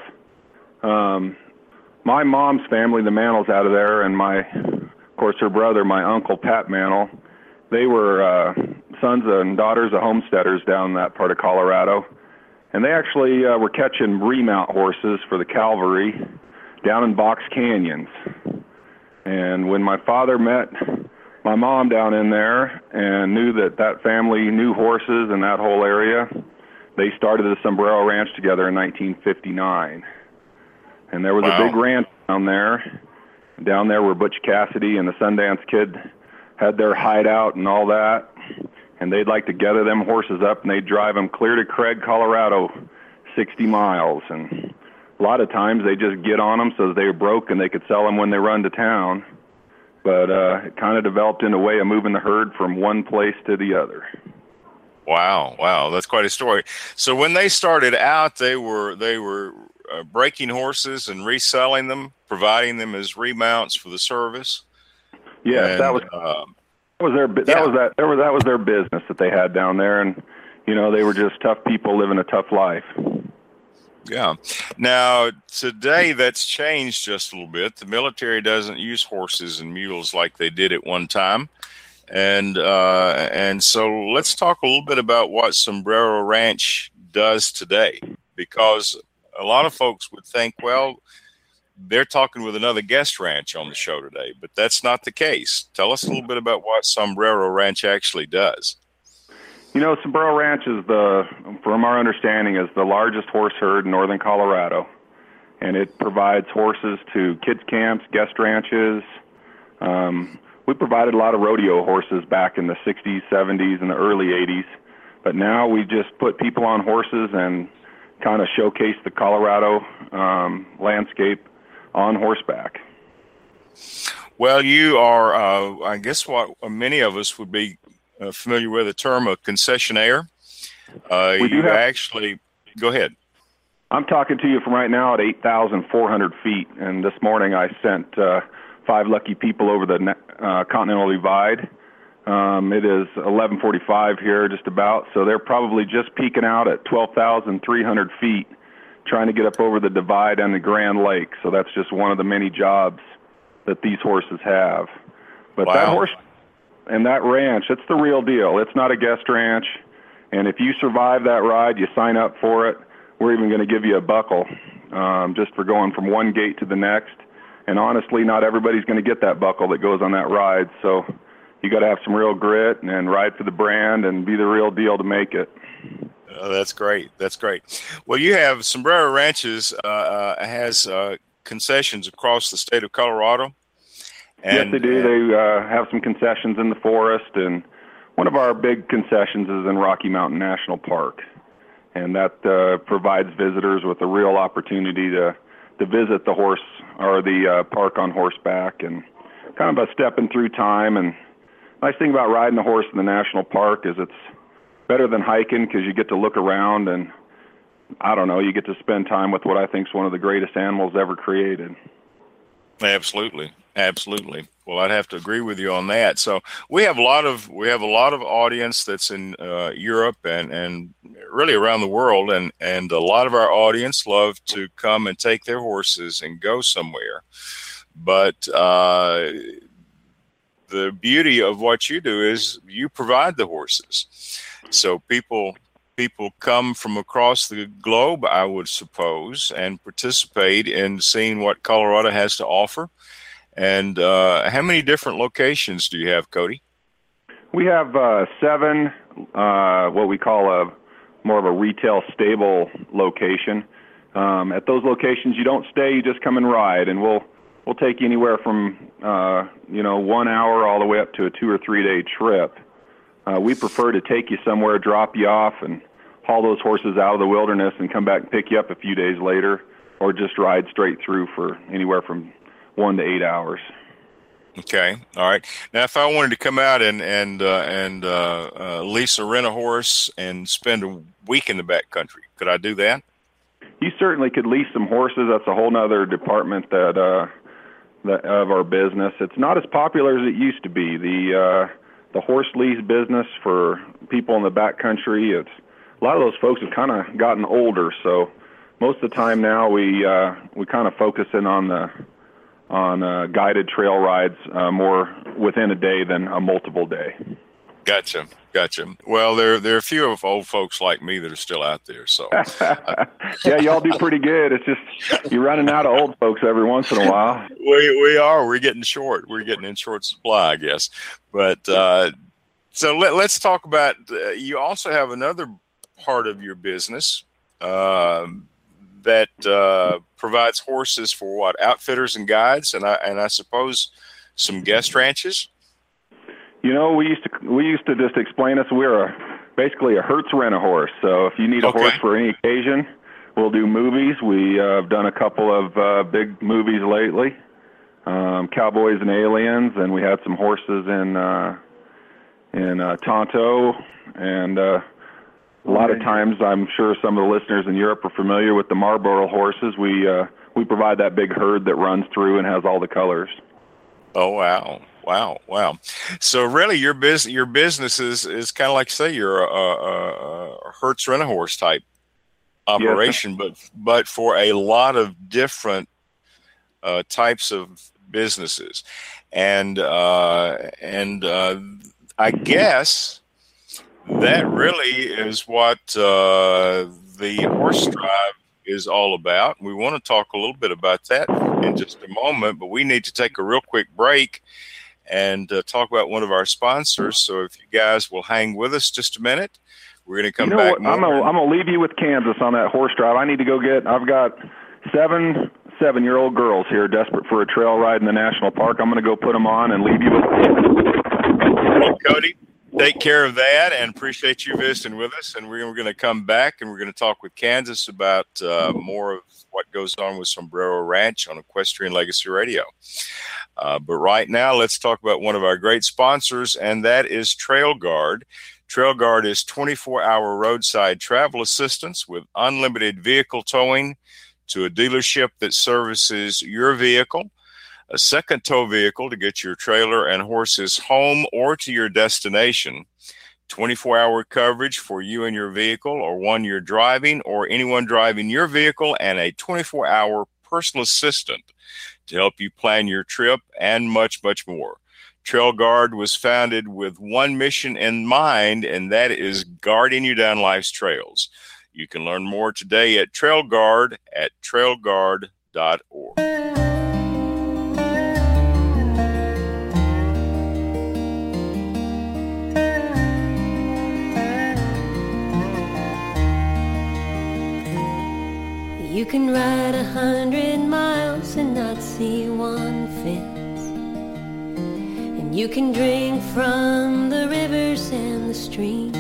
My mom's family, the Mantles out of there, and of course, her brother, my uncle, Pat Mantle, they were sons and daughters of homesteaders down in that part of Colorado. And they actually were catching remount horses for the cavalry down in Box Canyons. And when my father met my mom down in there and knew that family knew horses in that whole area, they started the Sombrero Ranch together in 1959. And there was a big ranch down there. Down there where Butch Cassidy and the Sundance Kid had their hideout and all that. and they'd like to gather them horses up, and they'd drive them clear to Craig, Colorado, 60 miles. And a lot of times they just get on them so they were broke and they could sell them when they run to town. But it kind of developed into a way of moving the herd from one place to the other.
Wow, that's quite a story. So when they started out, they were breaking horses and reselling them, providing them as remounts for the service.
Yes, that was their business that they had down there, and they were just tough people living a tough life.
Yeah. Now today that's changed just a little bit. The military doesn't use horses and mules like they did at one time. And so let's talk a little bit about what Sombrero Ranch does today, because a lot of folks would think, well, they're talking with another guest ranch on the show today, but that's not the case. Tell us a little bit about what Sombrero Ranch actually does.
Sombrero Ranch is from our understanding, is the largest horse herd in northern Colorado, and it provides horses to kids camps, guest ranches. We provided a lot of rodeo horses back in the 60s, 70s, and the early 80s. But now we just put people on horses and kind of showcase the Colorado landscape on horseback.
Well, you are, I guess what many of us would be familiar with the term of concessionaire. Go ahead.
I'm talking to you from right now at 8,400 feet. And this morning I sent 5 lucky people over the Continental Divide. It is 11:45 here, just about. So they're probably just peaking out at 12,300 feet, trying to get up over the divide and the Grand Lake. So that's just one of the many jobs that these horses have. But
wow.
That horse and that ranch, it's the real deal. It's not a guest ranch. And if you survive that ride, you sign up for it. We're even going to give you a buckle just for going from one gate to the next. And honestly, not everybody's going to get that buckle that goes on that ride. So you got to have some real grit and ride for the brand and be the real deal to make it.
Oh, that's great. That's great. Well, you have Sombrero Ranches has concessions across the state of Colorado.
Yes, they do. They have some concessions in the forest, and one of our big concessions is in Rocky Mountain National Park, and that provides visitors with a real opportunity to visit the horse or the park on horseback, and kind of a stepping through time. And nice thing about riding a horse in the national park is it's better than hiking because you get to look around and, I don't know, you get to spend time with what I think is one of the greatest animals ever created.
Absolutely. Well, I'd have to agree with you on that. So we have a lot of audience that's in Europe and really around the world, and a lot of our audience love to come and take their horses and go somewhere. But the beauty of what you do is you provide the horses. So people come from across the globe, I would suppose, and participate in seeing what Colorado has to offer. And how many different locations do you have, Cody?
We have 7, what we call more of a retail stable location. At those locations, you don't stay; you just come and ride, and we'll take you anywhere from 1 hour all the way up to a 2 or 3 day trip. We prefer to take you somewhere, drop you off, and haul those horses out of the wilderness and come back and pick you up a few days later, or just ride straight through for anywhere from 1 to 8 hours.
Okay, all right. Now, if I wanted to come out and lease or rent a horse and spend a week in the backcountry, could I do that?
You certainly could lease some horses. That's a whole other department that of our business. It's not as popular as it used to be. The horse lease business for people in the backcountry, a lot of those folks have kind of gotten older. So most of the time now we kind of focus in on guided trail rides more within a day than a multiple day.
Gotcha. Well, there are a few of old folks like me that are still out there. So
yeah, y'all do pretty good. It's just you're running out of old folks every once in a while.
We are. We're getting short. We're getting in short supply, I guess. But so let's talk about. You also have another part of your business that provides horses for what, outfitters and guides, and I suppose some guest ranches.
We used to just explain us we're basically a Hertz rent-a-horse. So if you need a horse for any occasion, we'll do movies. We have done a couple of big movies lately, Cowboys and Aliens, and we had some horses in Tonto, and a lot of times I'm sure some of the listeners in Europe are familiar with the Marlboro horses. We provide that big herd that runs through and has all the colors.
Oh, wow. So really your business is kind of like, say, you're a Hertz rent-a-horse type operation, yes, but for a lot of different types of businesses. And I guess that really is what the Horse Drive is all about. We want to talk a little bit about that in just a moment, but we need to take a real quick break and talk about one of our sponsors. So if you guys will hang with us just a minute, we're going to come back.
I'm going to leave you with Kansas on that Horse Drive. I need to go I've got seven-year-old girls here desperate for a trail ride in the national park. I'm going to go put them on and leave you with Kansas.
Well, Cody, take care of that, and appreciate you visiting with us. And we're going to come back, and we're going to talk with Kansas about more of what goes on with Sombrero Ranch on Equestrian Legacy Radio. But right now, let's talk about one of our great sponsors, and that is TrailGuard. TrailGuard is 24-hour roadside travel assistance with unlimited vehicle towing to a dealership that services your vehicle, a second tow vehicle to get your trailer and horses home or to your destination, 24-hour coverage for you and your vehicle or one you're driving or anyone driving your vehicle, and a 24-hour personal assistant to help you plan your trip, and much, much more. TrailGuard was founded with one mission in mind, and that is guarding you down life's trails. You can learn more today at TrailGuard at trailguard.org.
You can ride 100 miles and not see one fence, and you can drink from the rivers and the streams,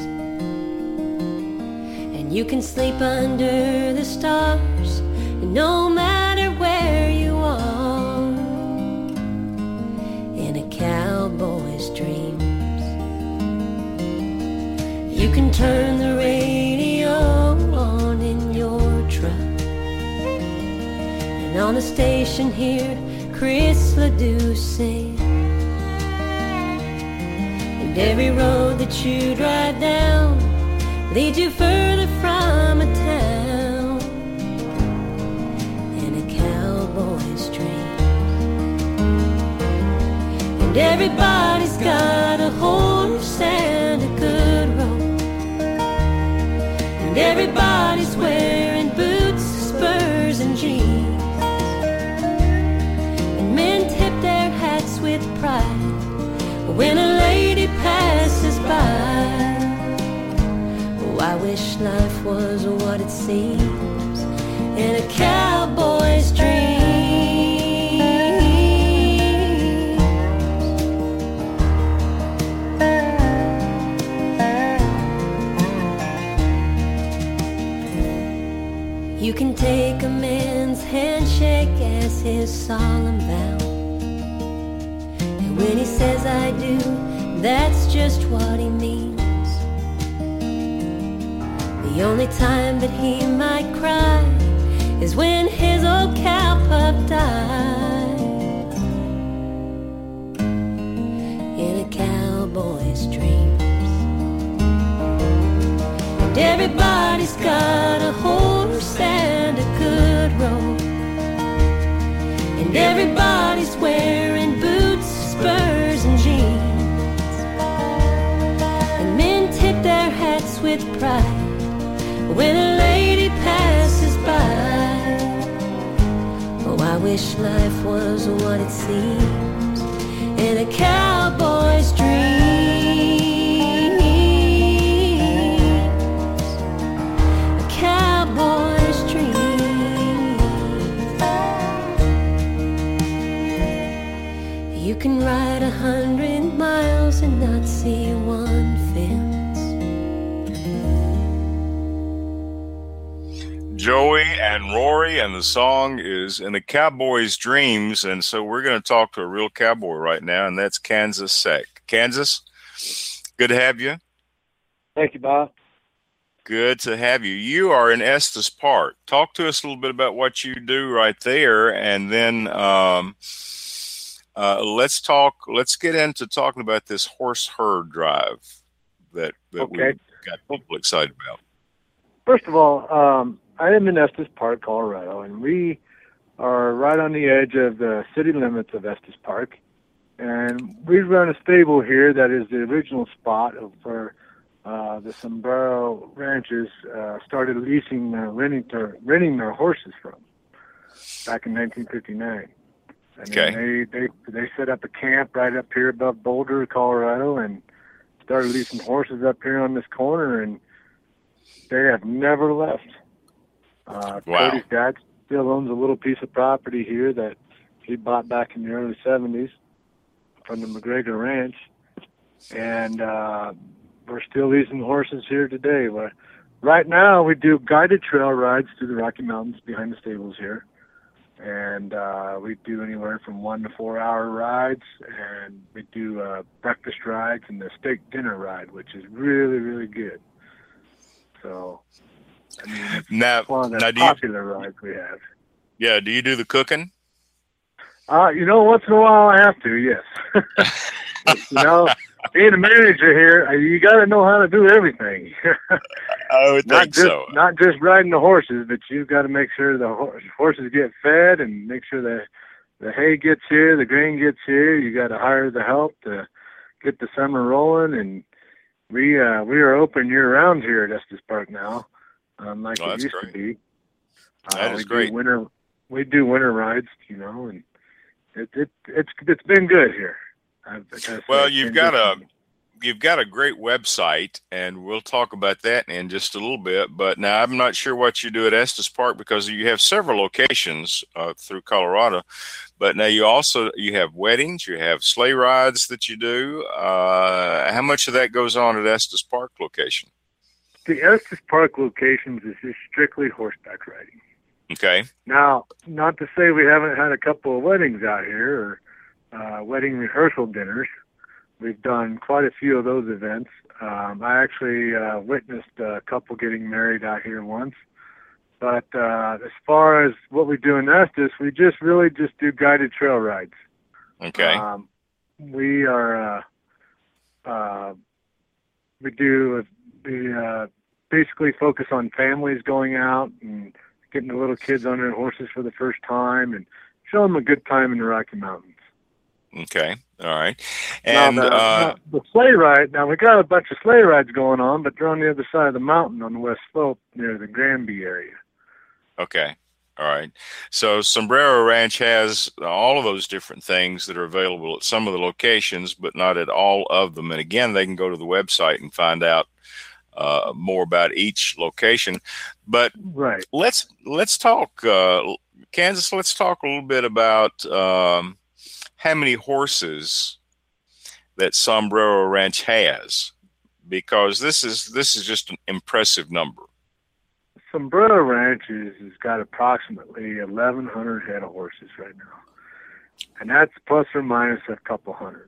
and you can sleep under the stars, and no matter where you are, in a cowboy's dreams. You can turn the radio on in your truck, and on the station hear Chris LeDoux sing. And every road that you drive down leads you further from a town, in a cowboy's dream. And everybody's got a horse and a good rope, and everybody's wearing boots, spurs, and jeans. With pride when a lady passes by. Oh, I wish life was what it seems in a cowboy's dream. You can take a man's handshake as his solemn vow. When he says I do, that's just what he means. The only time that he might cry is when his old cow pup died, in a cowboy's dreams. And everybody's got a horse and a good rope, and everybody's wearing boots, spurs, and jeans. And men tip their hats with pride when a lady passes by. Oh, I wish life was what it seems in a cowboy's dreams. A cowboy's dreams. You You can ride 100 miles and not see one fence.
Joey and Rory, and the song is In a Cowboy's Dreams. And so we're going to talk to a real cowboy right now, and that's Kansas Sek. Kansas, good to have you.
Thank you, Bob.
Good to have you. You are in Estes Park. Talk to us a little bit about what you do right there, and then let's get into talking about this horse herd drive that
Okay.
we got people excited about.
First of all, I am in Estes Park, Colorado, and we are right on the edge of the city limits of Estes Park. And we run a stable here that is the original spot of where the Sombrero Ranches started renting their horses from back in 1959. And
Okay.
then they set up a camp right up here above Boulder, Colorado, and started leasing horses up here on this corner, and they have never left.
Wow.
Cody's dad still owns a little piece of property here that he bought back in the early 70s from the McGregor Ranch, and we're still leasing horses here today. Right now, we do guided trail rides through the Rocky Mountains behind the stables here, and we do anywhere from 1 to 4 hour rides, and we do breakfast rides and the steak dinner ride, which is really, really good. So, I mean, it's one of the popular rides we have.
Yeah, do you do the cooking?
Once in a while I have to, yes. Being a manager here, you got to know how to do everything.
I would think so.
Not just riding the horses, but you've got to make sure the horses get fed and make sure the hay gets here, the grain gets here. You got to hire the help to get the summer rolling, and we are open year round here at Estes Park now, like it used to be.
That is great.
We do winter rides, and it's been good here.
Well, you've got a great website, and we'll talk about that in just a little bit. But now I'm not sure what you do at Estes Park, because you have several locations through Colorado. But now you have weddings, you have sleigh rides that you do. How much of that goes on at Estes Park location?
The Estes Park locations is just strictly horseback riding.
Okay.
Now, not to say we haven't had a couple of weddings out here, or wedding rehearsal dinners. We've done quite a few of those events. I actually witnessed a couple getting married out here once. But as far as what we do in Estes, we just do guided trail rides.
Okay.
We basically focus on families going out and getting the little kids on their horses for the first time and show them a good time in the Rocky Mountains.
Okay. All right. And
now the sleigh ride, now we got a bunch of sleigh rides going on, but they're on the other side of the mountain on the west slope near the Granby area.
Okay. All right. So Sombrero Ranch has all of those different things that are available at some of the locations, but not at all of them. And again, they can go to the website and find out more about each location. But
right.
Let's talk, Kansas. Let's talk a little bit about how many horses that Sombrero Ranch has, because this is just an impressive number.
Sombrero Ranch has got approximately 1,100 head of horses right now, and that's plus or minus a couple hundred.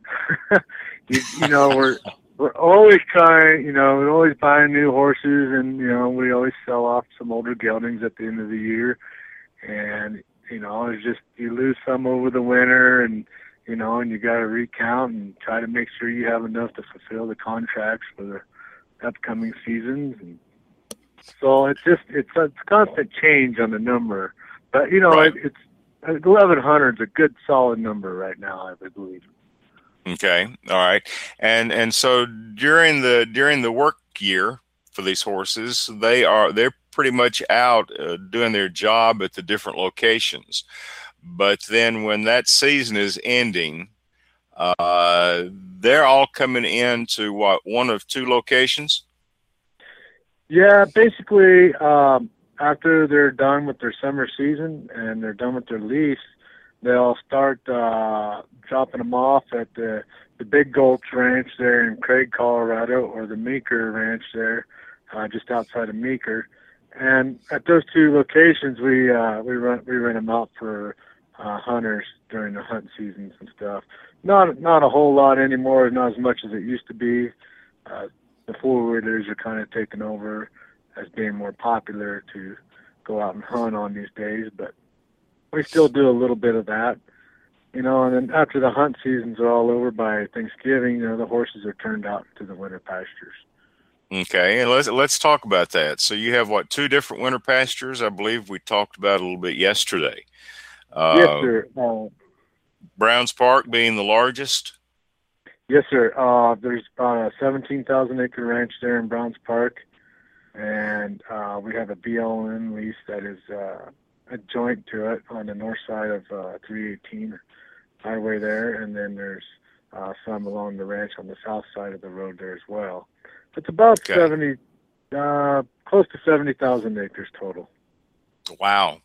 We're always trying, we're always buying new horses, and we always sell off some older geldings at the end of the year, and it's just you lose some over the winter, and and you got to recount and try to make sure you have enough to fulfill the contracts for the upcoming seasons. And so it's constant change on the number, but
right.
it's 1,100 is a good solid number right now, I believe.
Okay, all right, and so during the work year for these horses, they're pretty much out doing their job at the different locations. But then when that season is ending, they're all coming into one of two locations?
Yeah, basically, after they're done with their summer season and they're done with their lease, they'll start dropping them off at the Big Gulch Ranch there in Craig, Colorado, or the Meeker Ranch there, just outside of Meeker. And at those two locations, we rent them out for hunters during the hunt seasons and stuff. Not a whole lot anymore, not as much as it used to be. The four-wheelers are kind of taking over as being more popular to go out and hunt on these days, but we still do a little bit of that, and then after the hunt seasons are all over by Thanksgiving, the horses are turned out to the winter pastures.
Okay, and let's talk about that. So you have two different winter pastures? I believe we talked about it a little bit yesterday.
Yes, sir.
Browns Park being the largest?
Yes, sir. There's about a 17,000 acre ranch there in Browns Park, and we have a BLM lease that is adjoint to it on the north side of 318 highway there, and then there's some along the ranch on the south side of the road there as well. It's about 70, close to 70,000 acres total.
Wow.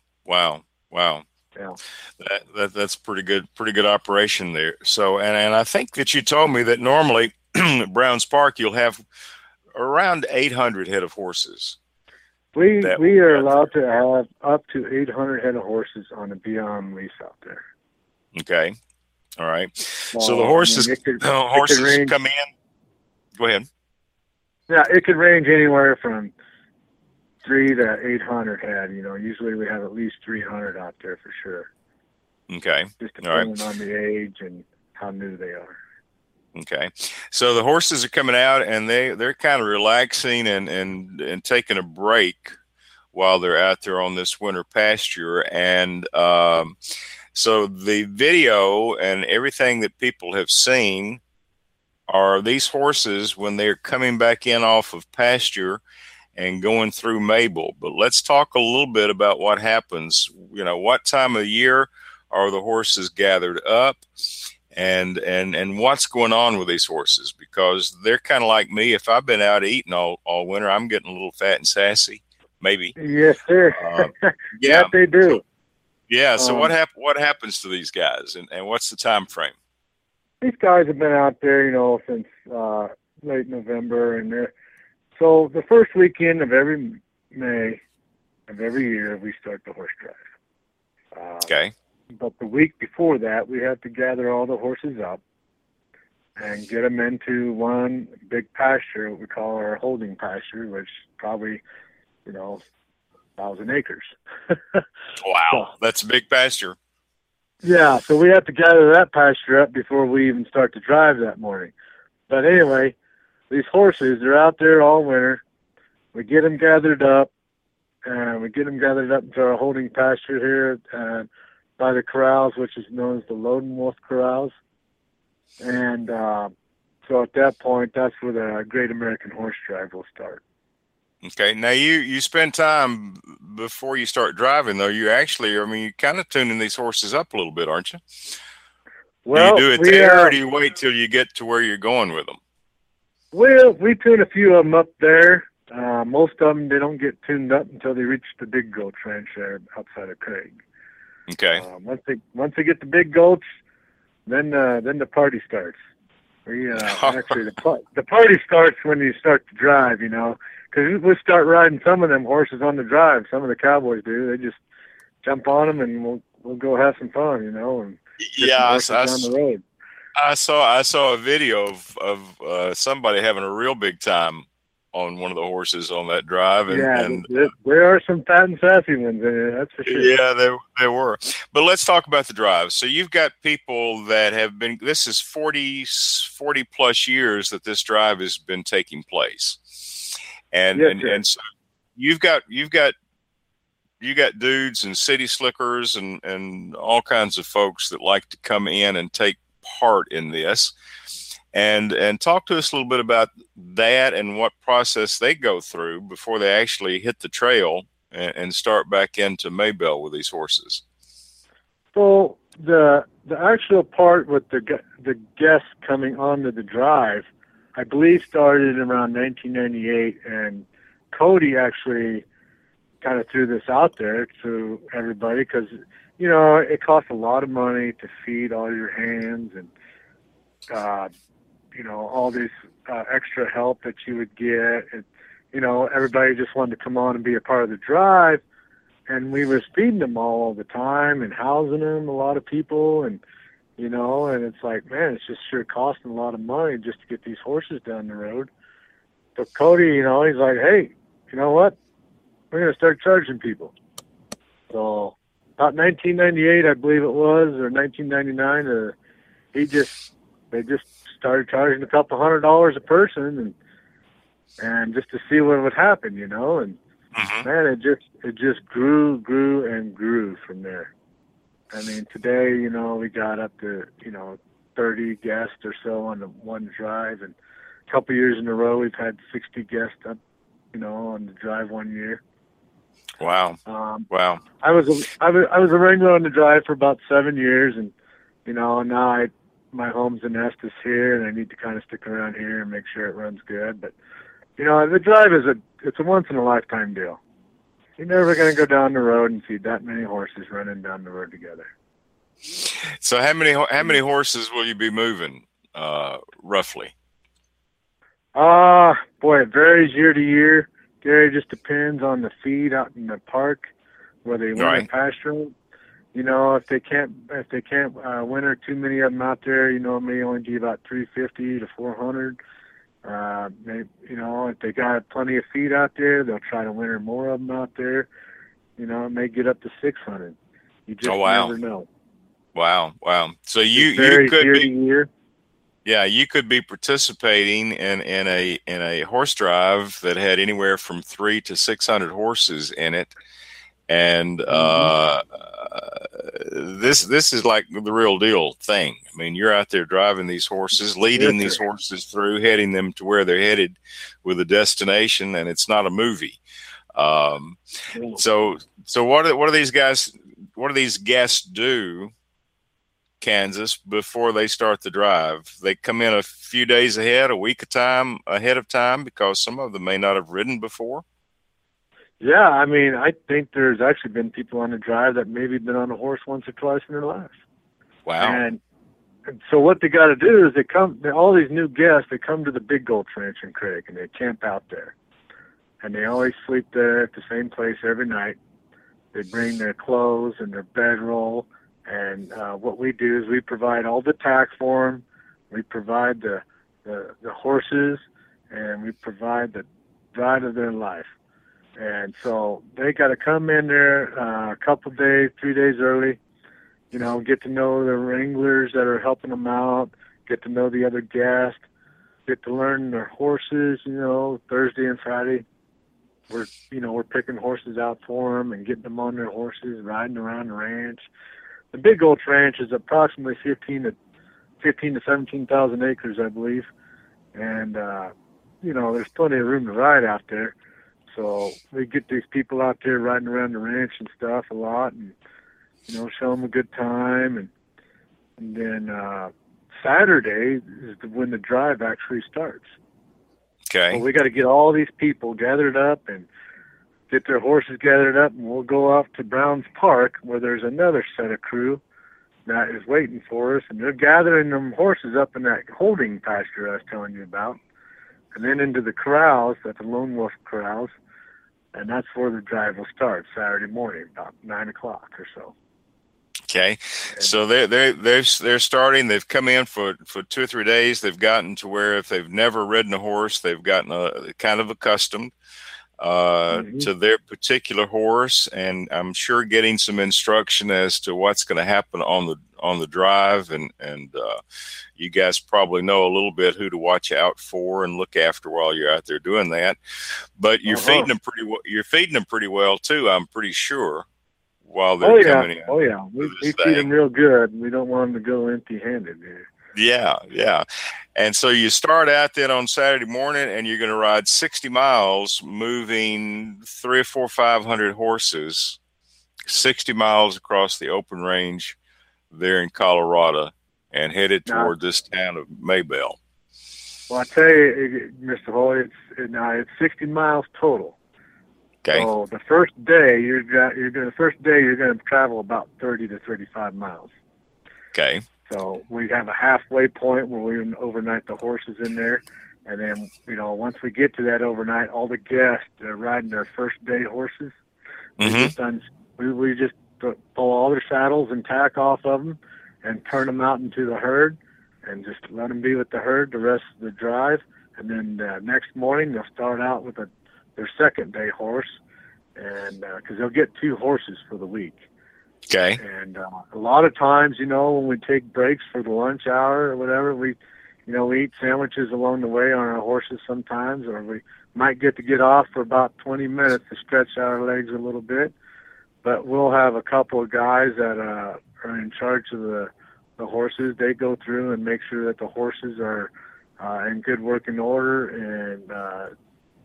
Yeah.
That's pretty good operation there. So, and I think that you told me that normally at Browns Park you'll have around 800 head of horses.
We are allowed to have up to 800 head of horses on a BLM lease out there.
Okay. All right. So the horses, horses come in. Go ahead.
Yeah, it could range anywhere from 300 to 800 head. Usually we have at least 300 out there for sure.
Okay.
Just depending on the age and how new they are.
Okay. So the horses are coming out and they're kind of relaxing and taking a break while they're out there on this winter pasture. And so the video and everything that people have seen are these horses when they're coming back in off of pasture and going through Mabel. But let's talk a little bit about what happens. What time of year are the horses gathered up, and what's going on with these horses? Because they're kind of like me. If I've been out eating all winter, I'm getting a little fat and sassy, maybe.
Yes, sir. Yeah, they do.
So what happens to these guys, and what's the time frame?
These guys have been out there, since late November, and so the first weekend of every May of every year we start the horse drive.
Okay.
But the week before that, we have to gather all the horses up and get them into one big pasture, what we call our holding pasture, which probably, 1,000 acres.
Wow, that's a big pasture.
Yeah, so we have to gather that pasture up before we even start to drive that morning. But anyway, these horses, they're out there all winter. We get them gathered up, and we get them gathered up into our holding pasture here by the corrals, which is known as the Loden Wolf Corrals. And so at that point, that's where the Great American Horse Drive will start. Okay.
Now you spend time before you start driving, though. You actually, you're kind of tuning these horses up a little bit, aren't you?
Well,
do you do it there, or do you wait till you get to where you're going with them?
Well, we tune a few of them up there. Most of them, they don't get tuned up until they reach the Big Gulch Ranch there outside of Craig.
Okay.
Once they get the Big Gulch, then the party starts. Actually, the party starts when you start to drive, because we'll start riding some of them horses on the drive. Some of the cowboys do. They just jump on them and we'll go have some fun, and down the road.
I saw a video of somebody having a real big time on one of the horses on that drive. And
there are some fat and sassy ones in it, that's for sure.
Yeah, there were. But let's talk about the drive. So you've got people that have been, this is 40 plus years that this drive has been taking place. And so you've got dudes and city slickers and all kinds of folks that like to come in and take part in this. And talk to us a little bit about that and what process they go through before they actually hit the trail and start back into Maybell with these horses.
So the actual part with the guests coming onto the drive, I believe, started around 1998, and Cody actually kind of threw this out there to everybody because, you know, it costs a lot of money to feed all your hands and, you know, all these extra help that you would get. And, you know, everybody just wanted to come on and be a part of the drive. And we was feeding them all the time and housing them, a lot of people. And, you know, and it's like, man, it's just sure costing a lot of money just to get these horses down the road. So Cody, you know, he's like, hey, you know what? We're going to start charging people. So about 1998, I believe it was, or 1999, they just started charging a couple $100 a person, and just to see what would happen, you know. And man, it just grew and grew from there. I mean, today, you know, we got up to, you know, 30 guests or so on the one drive, and a couple years in a row we've had 60 guests up, you know, on the drive one year.
Wow. Wow.
I was a wrangler on the drive for about 7 years, and, you know, now my home's in Estes here, and I need to kind of stick around here and make sure it runs good. But, you know, the drive it's a once in a lifetime deal. You're never going to go down the road and see that many horses running down the road together.
So how many horses will you be moving, roughly?
Boy, it varies year to year. Gary, just depends on the feed out in the park, where they want to pasture them. You know, if they can't winter too many of them out there, you know, it may only be about 350 to 400. You know, if they got plenty of feed out there, they'll try to winter more of them out there. You know, it may get up to 600. You just never know.
Wow. So you could be year. Yeah, you could be participating in a horse drive that had anywhere from 300 to 600 horses in it, and this is like the real deal thing. I mean, you're out there driving these horses, leading these horses through, heading them to where they're headed with a destination, and it's not a movie. So what do these guys? What do these guests do? Kansas before they start the drive? They come in a few days ahead, a week ahead of time, because some of them may not have ridden before.
Yeah, I mean, I think there's actually been people on the drive that maybe been on a horse once or twice in their lives.
Wow.
And so what they got to do is all these new guests, they come to the Big Gulch Ranch in Craig, and they camp out there. And they always sleep there at the same place every night. They bring their clothes and their bedroll. And what we do is we provide all the tack for them. We provide the horses, and we provide the ride of their life. And so they got to come in there a couple days, 3 days early, you know, get to know the wranglers that are helping them out, get to know the other guests, get to learn their horses, you know. Thursday and Friday, we're picking horses out for them and getting them on their horses, riding around the ranch. The Big Gulch Ranch is approximately 15 to 17,000 acres, I believe. And, you know, there's plenty of room to ride out there. So we get these people out there riding around the ranch and stuff a lot, and, you know, show them a good time. And then Saturday is when the drive actually starts.
Okay.
So we got to get all these people gathered up and get their horses gathered up, and we'll go off to Browns Park, where there's another set of crew that is waiting for us, and they're gathering them horses up in that holding pasture I was telling you about, and then into the corrals, at the Lone Wolf corrals, and that's where the drive will start Saturday morning, about 9 o'clock or so.
Okay, so they're starting. They've come in for 2 or 3 days. They've gotten to where if they've never ridden a horse, they've gotten kind of accustomed to their particular horse, and I'm sure getting some instruction as to what's going to happen on the drive, and you guys probably know a little bit who to watch out for and look after while you're out there doing that. But you're feeding them pretty well. You're feeding them pretty well too, I'm pretty sure, while they're coming in.
Oh yeah, we feed them real good. We don't want them to go empty-handed here.
Yeah. And so you start out then on Saturday morning, and you're going to ride 60 miles, moving 300 or 400 or 500 horses, 60 miles across the open range there in Colorado, and headed toward this town of Maybell.
Well, I tell you, Mr. Hoy, it's 60 miles total.
Okay.
So the first day you're going to travel about 30 to 35 miles.
Okay.
So we have a halfway point where we overnight the horses in there, and then once we get to that overnight, all the guests are riding their first day horses. We just pull all their saddles and tack off of them, and turn them out into the herd, and just let them be with the herd the rest of the drive. And then next morning they'll start out with their second day horse, and because they'll get 2 horses for the week.
Okay.
And a lot of times, when we take breaks for the lunch hour or whatever, we eat sandwiches along the way on our horses sometimes, or we might get off for about 20 minutes to stretch out our legs a little bit. But we'll have a couple of guys that are in charge of the horses. They go through and make sure that the horses are in good working order and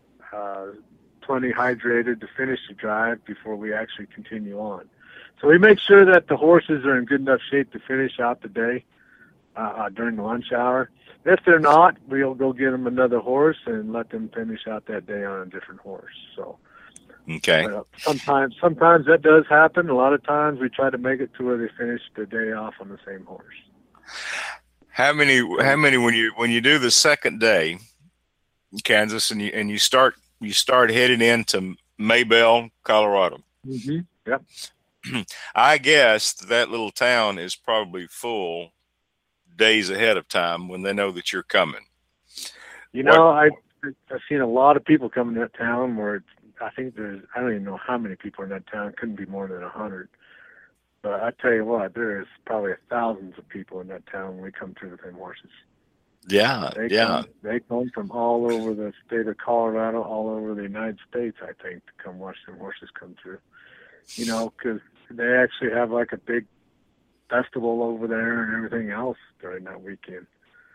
plenty hydrated to finish the drive before we actually continue on. So we make sure that the horses are in good enough shape to finish out the day during the lunch hour. If they're not, we'll go get them another horse and let them finish out that day on a different horse. So,
okay.
Sometimes that does happen. A lot of times we try to make it to where they finish the day off on the same horse.
How many when you do the second day, Kansas, and you start heading into Maybelle, Colorado?
Mm-hmm. Yep.
I guess that little town is probably full days ahead of time when they know that you're coming.
I've seen a lot of people coming to that town where I don't even know how many people in that town. It couldn't be more than 100. But I tell you what, there is probably thousands of people in that town when we come through with them horses.
Yeah,
They come from all over the state of Colorado, all over the United States, I think, to come watch them horses come through. Because they actually have like a big festival over there and everything else during that weekend.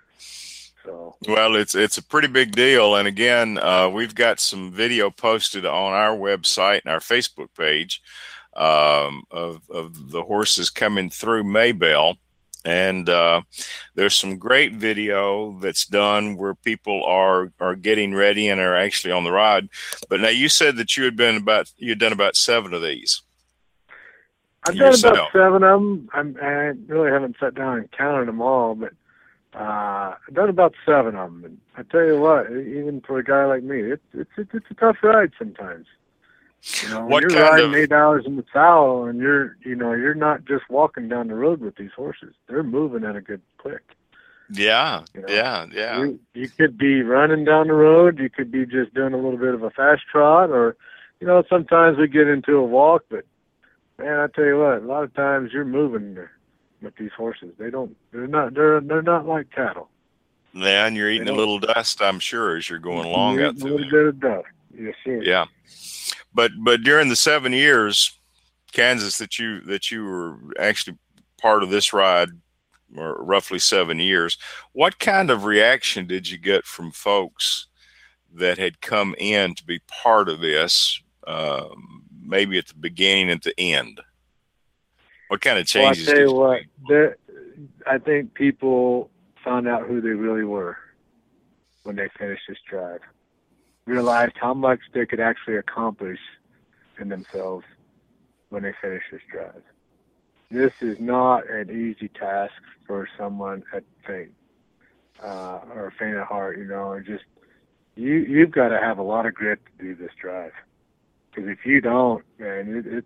So,
well, it's a pretty big deal. And again, we've got some video posted on our website and our Facebook page of the horses coming through Maybelle. And there's some great video that's done where people are getting ready and are actually on the ride. But now you said that you'd done about 7 of these.
I've done about 7 of them. I really haven't sat down and counted them all, but I've done about 7 of them. And I tell you what, even for a guy like me, it's a tough ride sometimes. When you're riding 8 hours in the saddle, and you're not just walking down the road with these horses; they're moving at a good click.
Yeah, yeah.
You could be running down the road. You could be just doing a little bit of a fast trot, or sometimes we get into a walk, but. Man, I tell you what, a lot of times you're moving with these horses. They're not like cattle.
Yeah, and you're eating a little dust, I'm sure, as you're going along out through there.
A little bit of dust. Yes, sir.
Yeah. But during the 7 years, Kansas, that you were actually part of this ride, or roughly 7 years, what kind of reaction did you get from folks that had come in to be part of this? Maybe at the beginning and at the end. What kind of changes?
Well, I tell you what, I think people found out who they really were when they finished this drive. Realized how much they could actually accomplish in themselves when they finish this drive. This is not an easy task for someone at faint or faint at heart. You've got to have a lot of grit to do this drive. Because if you don't, man,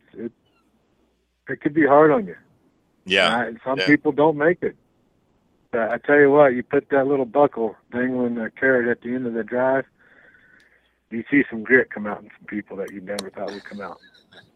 it could be hard on you.
Yeah.
And some people don't make it. But I tell you what, you put that little buckle dangling a carrot at the end of the drive, you see some grit come out in some people that you never thought would come out.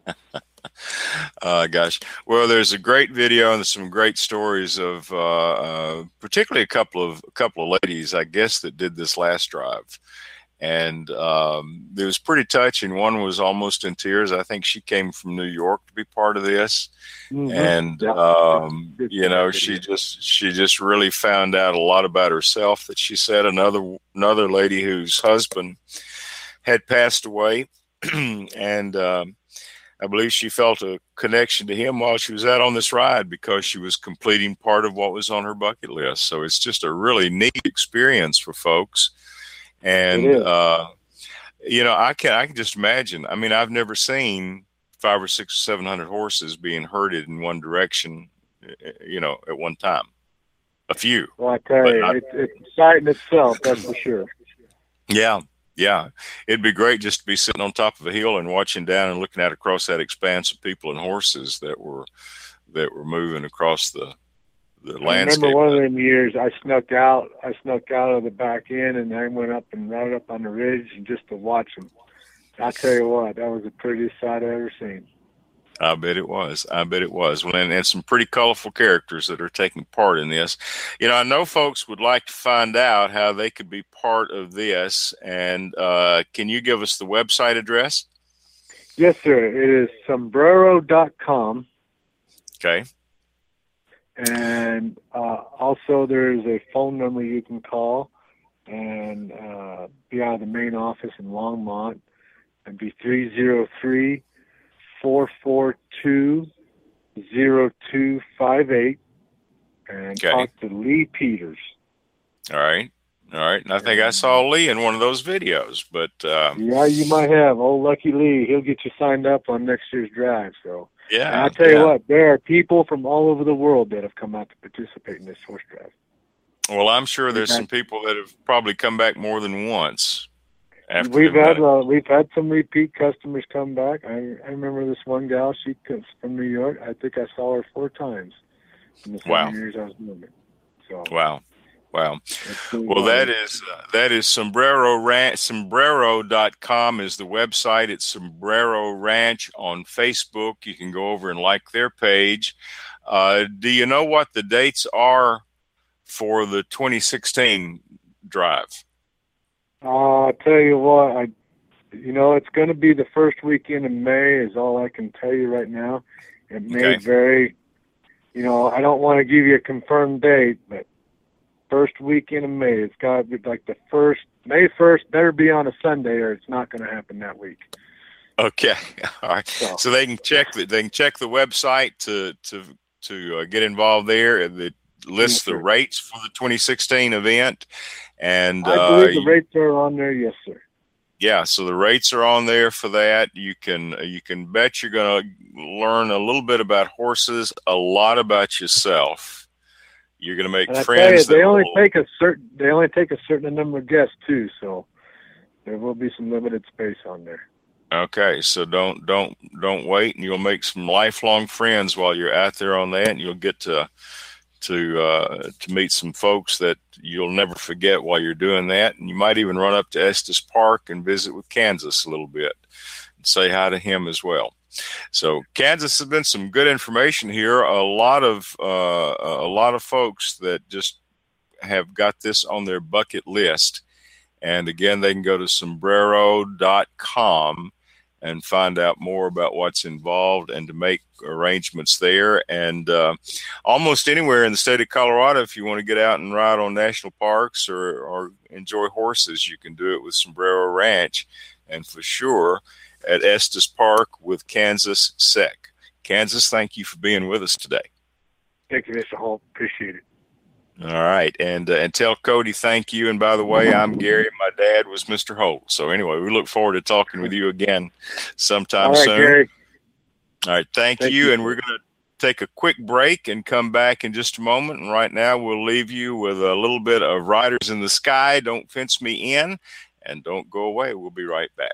Gosh. Well, there's a great video and some great stories of particularly a couple of ladies, I guess, that did this last drive. And it was pretty touching. One was almost in tears. I think she came from New York to be part of this. Mm-hmm. And, she just really found out a lot about herself. That she said another lady whose husband had passed away. And I believe she felt a connection to him while she was out on this ride because she was completing part of what was on her bucket list. So it's just a really neat experience for folks. And I can just imagine. I mean, I've never seen 500 or 600 or 700 horses being herded in one direction, at one time. A few.
Well, I tell you, it's a sight in itself, that's for sure.
Yeah. It'd be great just to be sitting on top of a hill and watching down and looking out across that expanse of people and horses that were moving across the landscape.
I remember one of them years I snuck out of the back end, and I went up and right up on the ridge and just to watch them. I tell you what, that was the prettiest sight I've ever seen.
I bet it was. Well, and some pretty colorful characters that are taking part in this. I know folks would like to find out how they could be part of this. And can you give us the website address?
Yes, sir. It is sombrero.com.
Okay.
And also there's a phone number you can call and be out of the main office in Longmont. It'd be 303-442-0258 and talk to Lee Peters.
All right. And I think I saw Lee in one of those videos, but
yeah, you might have. Old Lucky Lee, he'll get you signed up on next year's drive. So
yeah,
and I'll tell you what, there are people from all over the world that have come out to participate in this horse drive.
Well, I'm sure there's some people that have probably come back more than once.
We've had some repeat customers come back. I remember this one gal. She comes from New York. I think I saw her 4 times in the 7 years I was doing it. So
wow. Well, that is Sombrero Ranch. Sombrero.com is the website. It's Sombrero Ranch on Facebook. You can go over and like their page. Do you know what the dates are for the 2016 drive?
I'll tell you what, it's going to be the first weekend in May is all I can tell you right now. It may vary, I don't want to give you a confirmed date, but first weekend in May, it's got to be like May 1st, better be on a Sunday or it's not going to happen that week.
Okay. All right. So they can check the website to get involved there. It lists the rates for the 2016 event. And
I believe the rates are on there, yes, sir.
Yeah, so the rates are on there for that. You can bet you're going to learn a little bit about horses, a lot about yourself. You're going to make friends.
They only take a certain number of guests too, so there will be some limited space on there.
Okay, so don't wait, and you'll make some lifelong friends while you're out there on that, and you'll get to meet some folks that you'll never forget while you're doing that. And you might even run up to Estes Park and visit with Kansas a little bit and say hi to him as well. So Kansas has been some good information here. A lot of folks that just have got this on their bucket list. And again, they can go to sombrero.com and find out more about what's involved and to make arrangements there. And almost anywhere in the state of Colorado, if you want to get out and ride on national parks or enjoy horses, you can do it with Sombrero Ranch. And for sure, at Estes Park with Kansas Sec. Kansas, thank you for being with us today.
Thank you, Mr. Holt. Appreciate it.
All right. And tell Cody thank you. And by the way, I'm Gary. My dad was Mr. Holt. So anyway, we look forward to talking with you again sometime soon.
Gary.
All right. Thank you. And we're going to take a quick break and come back in just a moment. And right now we'll leave you with a little bit of Riders in the Sky. Don't Fence Me In, and don't go away. We'll be right back.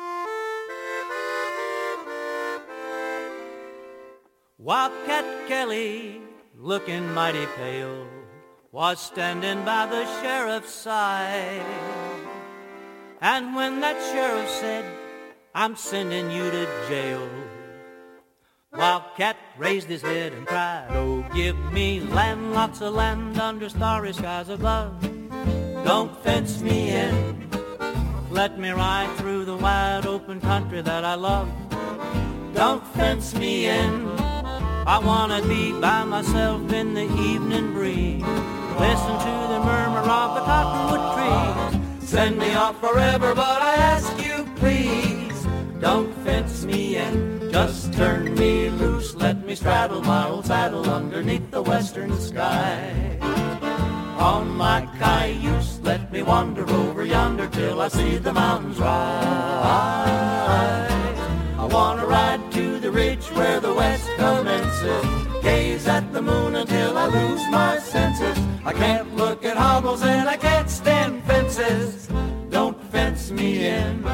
Wildcat Kelly, looking mighty pale, was standing by the sheriff's side. And when that sheriff said, "I'm sending you to jail," Wildcat raised his head and cried, "Oh, give me land, lots of land under starry skies above. Don't fence me in. Let me ride through the wide open country that I love. Don't fence me in. I want to be by myself in the evening breeze. Listen to the murmur of the cottonwood trees. Send me off forever, but I ask you please, don't fence me in. Just turn me loose, let me straddle my old saddle underneath the western sky. On my cayuse, let let me wander over yonder till I see the mountains rise. I wanna ride to the ridge where the west commences, gaze at the moon until I lose my senses. I can't look at hobbles and I can't stand fences. Don't fence me in.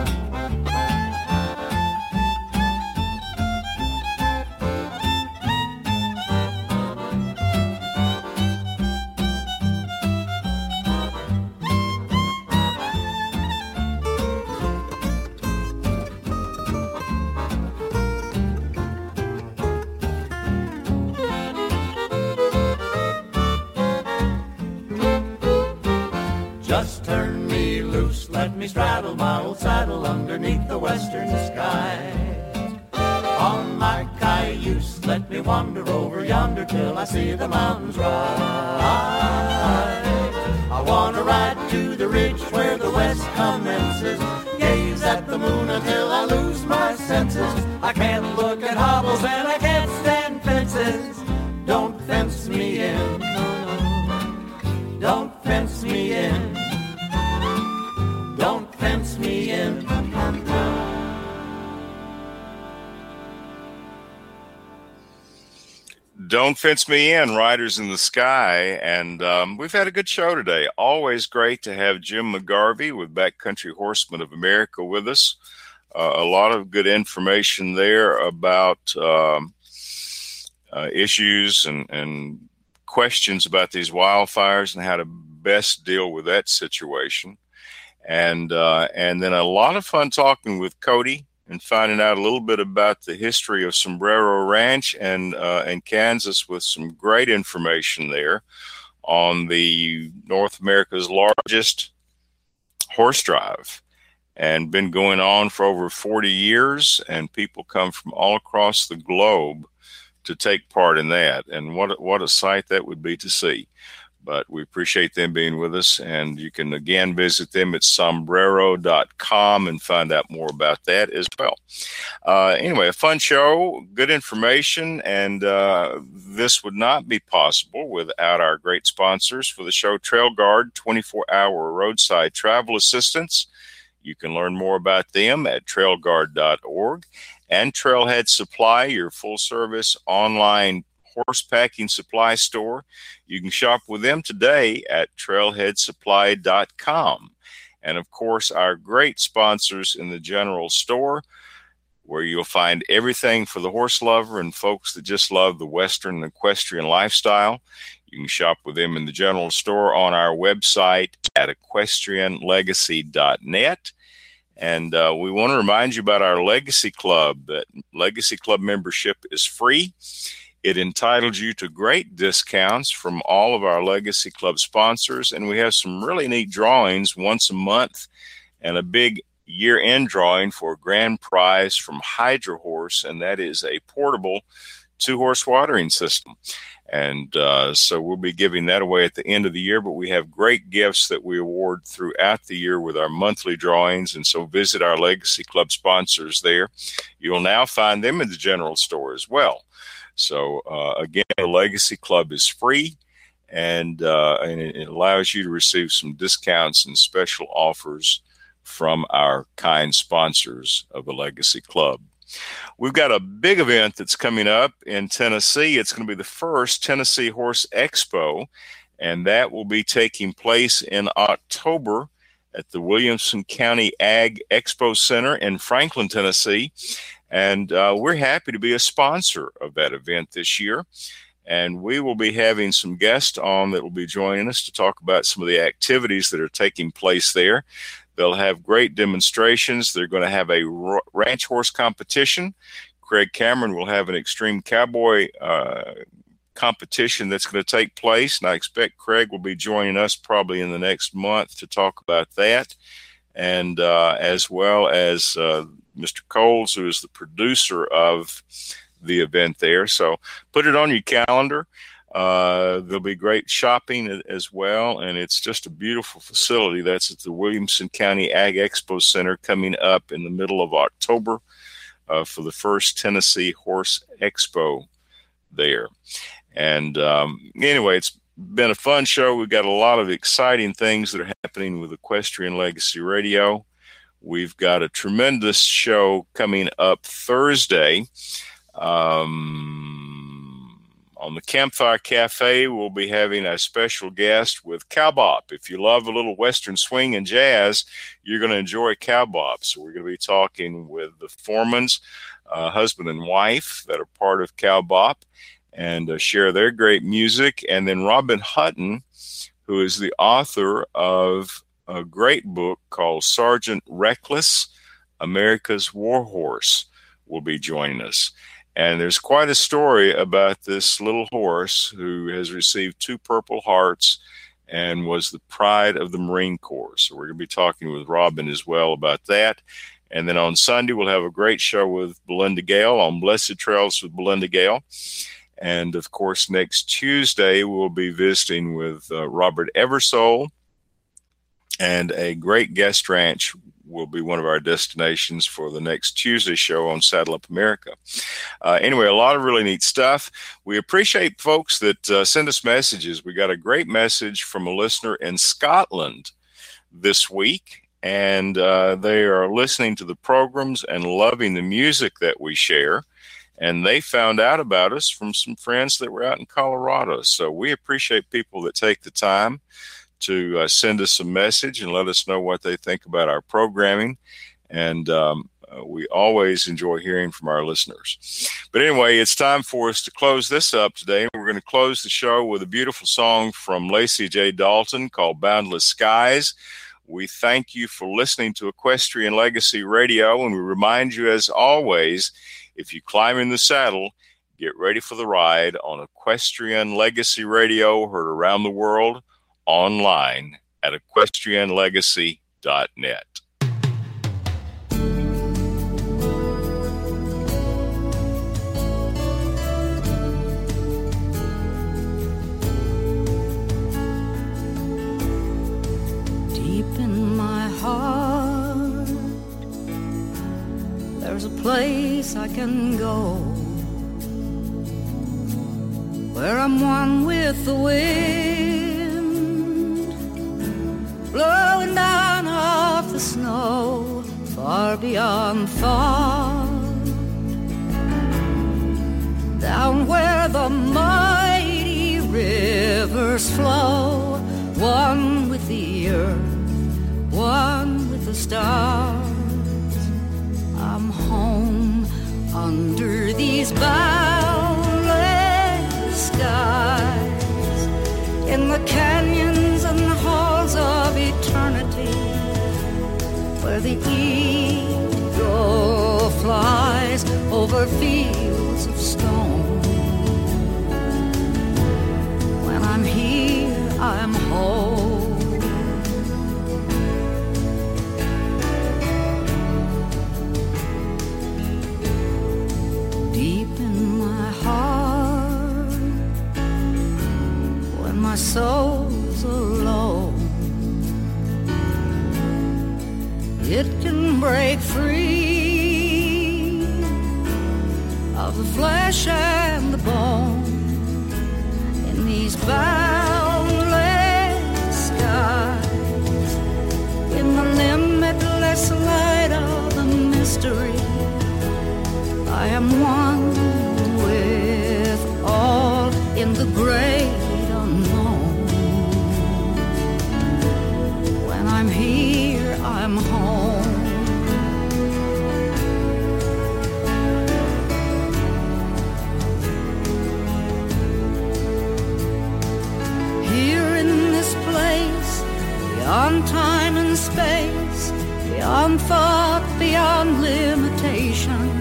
Just turn me loose, let me straddle my old saddle underneath the western sky. On my cayuse, let me wander over yonder till I see the mountains rise. I wanna ride to the ridge where the west commences, gaze at the moon until I lose my senses. I can't look at hobbles and I can't stand fences. Don't fence me in, no, no. Don't fence me in. Don't fence me in.
Don't Fence Me In, Riders in the Sky. And we've had a good show today. Always great to have Jim McGarvey with Backcountry Horsemen of America with us. A lot of good information there about issues and questions about these wildfires and how to best deal with that situation. And then a lot of fun talking with Cody and finding out a little bit about the history of Sombrero Ranch and Kansas, with some great information there on the North America's largest horse drive, and been going on for over 40 years, and people come from all across the globe to take part in that. And what a sight that would be to see. But we appreciate them being with us, and you can again visit them at sombrero.com and find out more about that as well. Anyway, a fun show, good information, and this would not be possible without our great sponsors for the show, Trail Guard, 24-hour roadside travel assistance. You can learn more about them at trailguard.org, and Trailhead Supply, your full-service online horse packing supply store. You can shop with them today at trailheadsupply.com. And of course, our great sponsors in the general store, where you'll find everything for the horse lover and folks that just love the Western and equestrian lifestyle. You can shop with them in the general store on our website at equestrianlegacy.net. And we want to remind you about our Legacy Club. That Legacy Club membership is free. It entitles you to great discounts from all of our Legacy Club sponsors, and we have some really neat drawings once a month and a big year-end drawing for a grand prize from Hydra Horse, and that is a portable 2-horse watering system. And so we'll be giving that away at the end of the year, but we have great gifts that we award throughout the year with our monthly drawings, and so visit our Legacy Club sponsors there. You'll now find them in the general store as well. So, again, the Legacy Club is free, and it allows you to receive some discounts and special offers from our kind sponsors of the Legacy Club. We've got a big event that's coming up in Tennessee. It's going to be the first Tennessee Horse Expo, and that will be taking place in October at the Williamson County Ag Expo Center in Franklin, Tennessee. And we're happy to be a sponsor of that event this year. And we will be having some guests on that will be joining us to talk about some of the activities that are taking place there. They'll have great demonstrations. They're going to have a ranch horse competition. Craig Cameron will have an extreme cowboy competition that's going to take place. And I expect Craig will be joining us probably in the next month to talk about that. And as well as Mr. Coles, who is the producer of the event there. So put it on your calendar. There'll be great shopping as well, and it's just a beautiful facility. That's at the Williamson County Ag Expo Center, coming up in the middle of October for the first Tennessee Horse Expo there. And anyway, it's been a fun show. We've got a lot of exciting things that are happening with Equestrian Legacy Radio. We've got a tremendous show coming up Thursday. On the Campfire Cafe, we'll be having a special guest with Cowbop. If you love a little Western swing and jazz, you're going to enjoy Cowbop. So we're going to be talking with the Foremans, husband and wife that are part of Cowbop, and share their great music. And then Robin Hutton, who is the author of a great book called Sergeant Reckless, America's Warhorse, will be joining us. And there's quite a story about this little horse who has received 2 Purple Hearts and was the pride of the Marine Corps. So we're going to be talking with Robin as well about that. And then on Sunday, we'll have a great show with Belinda Gale on Blessed Trails with Belinda Gale. And, of course, next Tuesday, we'll be visiting with Robert Eversole. And a great guest ranch will be one of our destinations for the next Tuesday show on Saddle Up America. Anyway, a lot of really neat stuff. We appreciate folks that send us messages. We got a great message from a listener in Scotland this week, and they are listening to the programs and loving the music that we share. And they found out about us from some friends that were out in Colorado. So we appreciate people that take the time to send us a message and let us know what they think about our programming. And we always enjoy hearing from our listeners. But anyway, it's time for us to close this up today. We're going to close the show with a beautiful song from Lacey J. Dalton called Boundless Skies. We thank you for listening to Equestrian Legacy Radio, and we remind you, as always, if you climb in the saddle, get ready for the ride on Equestrian Legacy Radio, heard around the world, online at equestrianlegacy.net.
Deep in my heart, there's a place I can go where I'm one with the wind, blowing down off the snow, far beyond thought, down where the mighty rivers flow, one with the earth, one with the stars. I'm home under these boundless skies, in the canyons and the halls of eternity, where the eagle flies over fields of stone. When I'm here, I'm whole. Deep in my heart, when my soul's alone, it can break free of the flesh and the bone in these boundless skies, in the limitless light of the mystery. I am one with all in the great unknown. When I'm here, I'm home. Here in this place, beyond time and space, beyond thought, beyond limitation,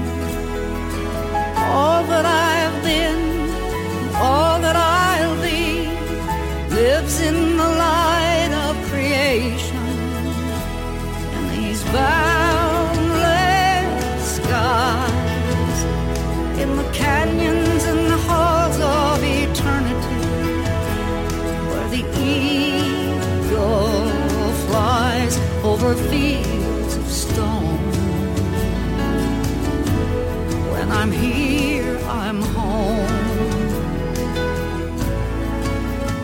all that I have been, all that I'll be, lives in the light of creation. In these boundless skies, in the canyons and the halls of eternity, where the eagle flies over fields of stone. When I'm here, I'm home.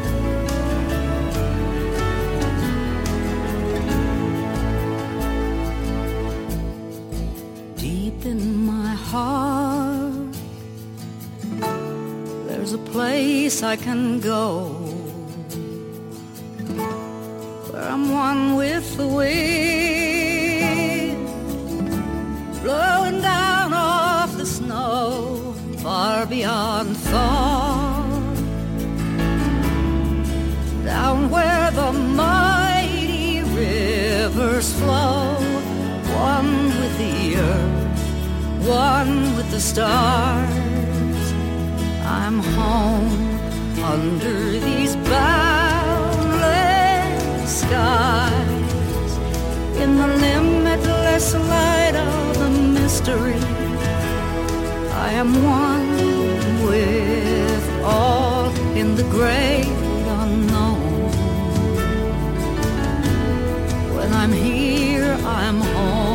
place I can go, where I'm one with the wind, blowing down off the snow, far beyond thought, down where the mighty rivers flow, one with the earth, one with the stars. I'm home under these boundless skies, in the limitless light of the mystery. I am one with all in the great unknown. When I'm here, I'm home.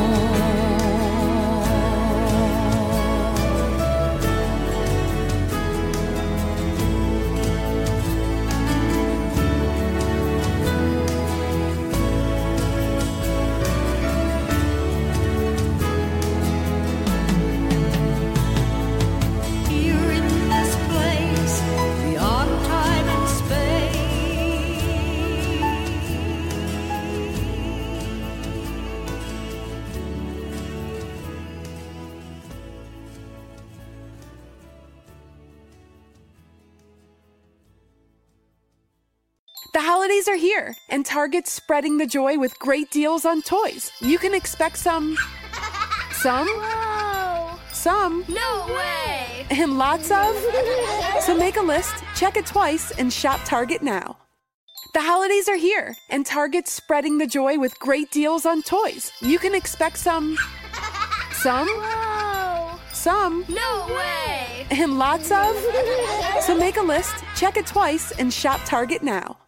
The holidays are here, and Target's spreading the joy with great deals on toys. You can expect some,
Whoa!
some,
No way!
and lots of. So make a list, check it twice, and shop Target now. The holidays are here, and Target's spreading the joy with great deals on toys. You can expect some,
Whoa!
some,
No way!
and lots of. So make a list, check it twice, and shop Target now.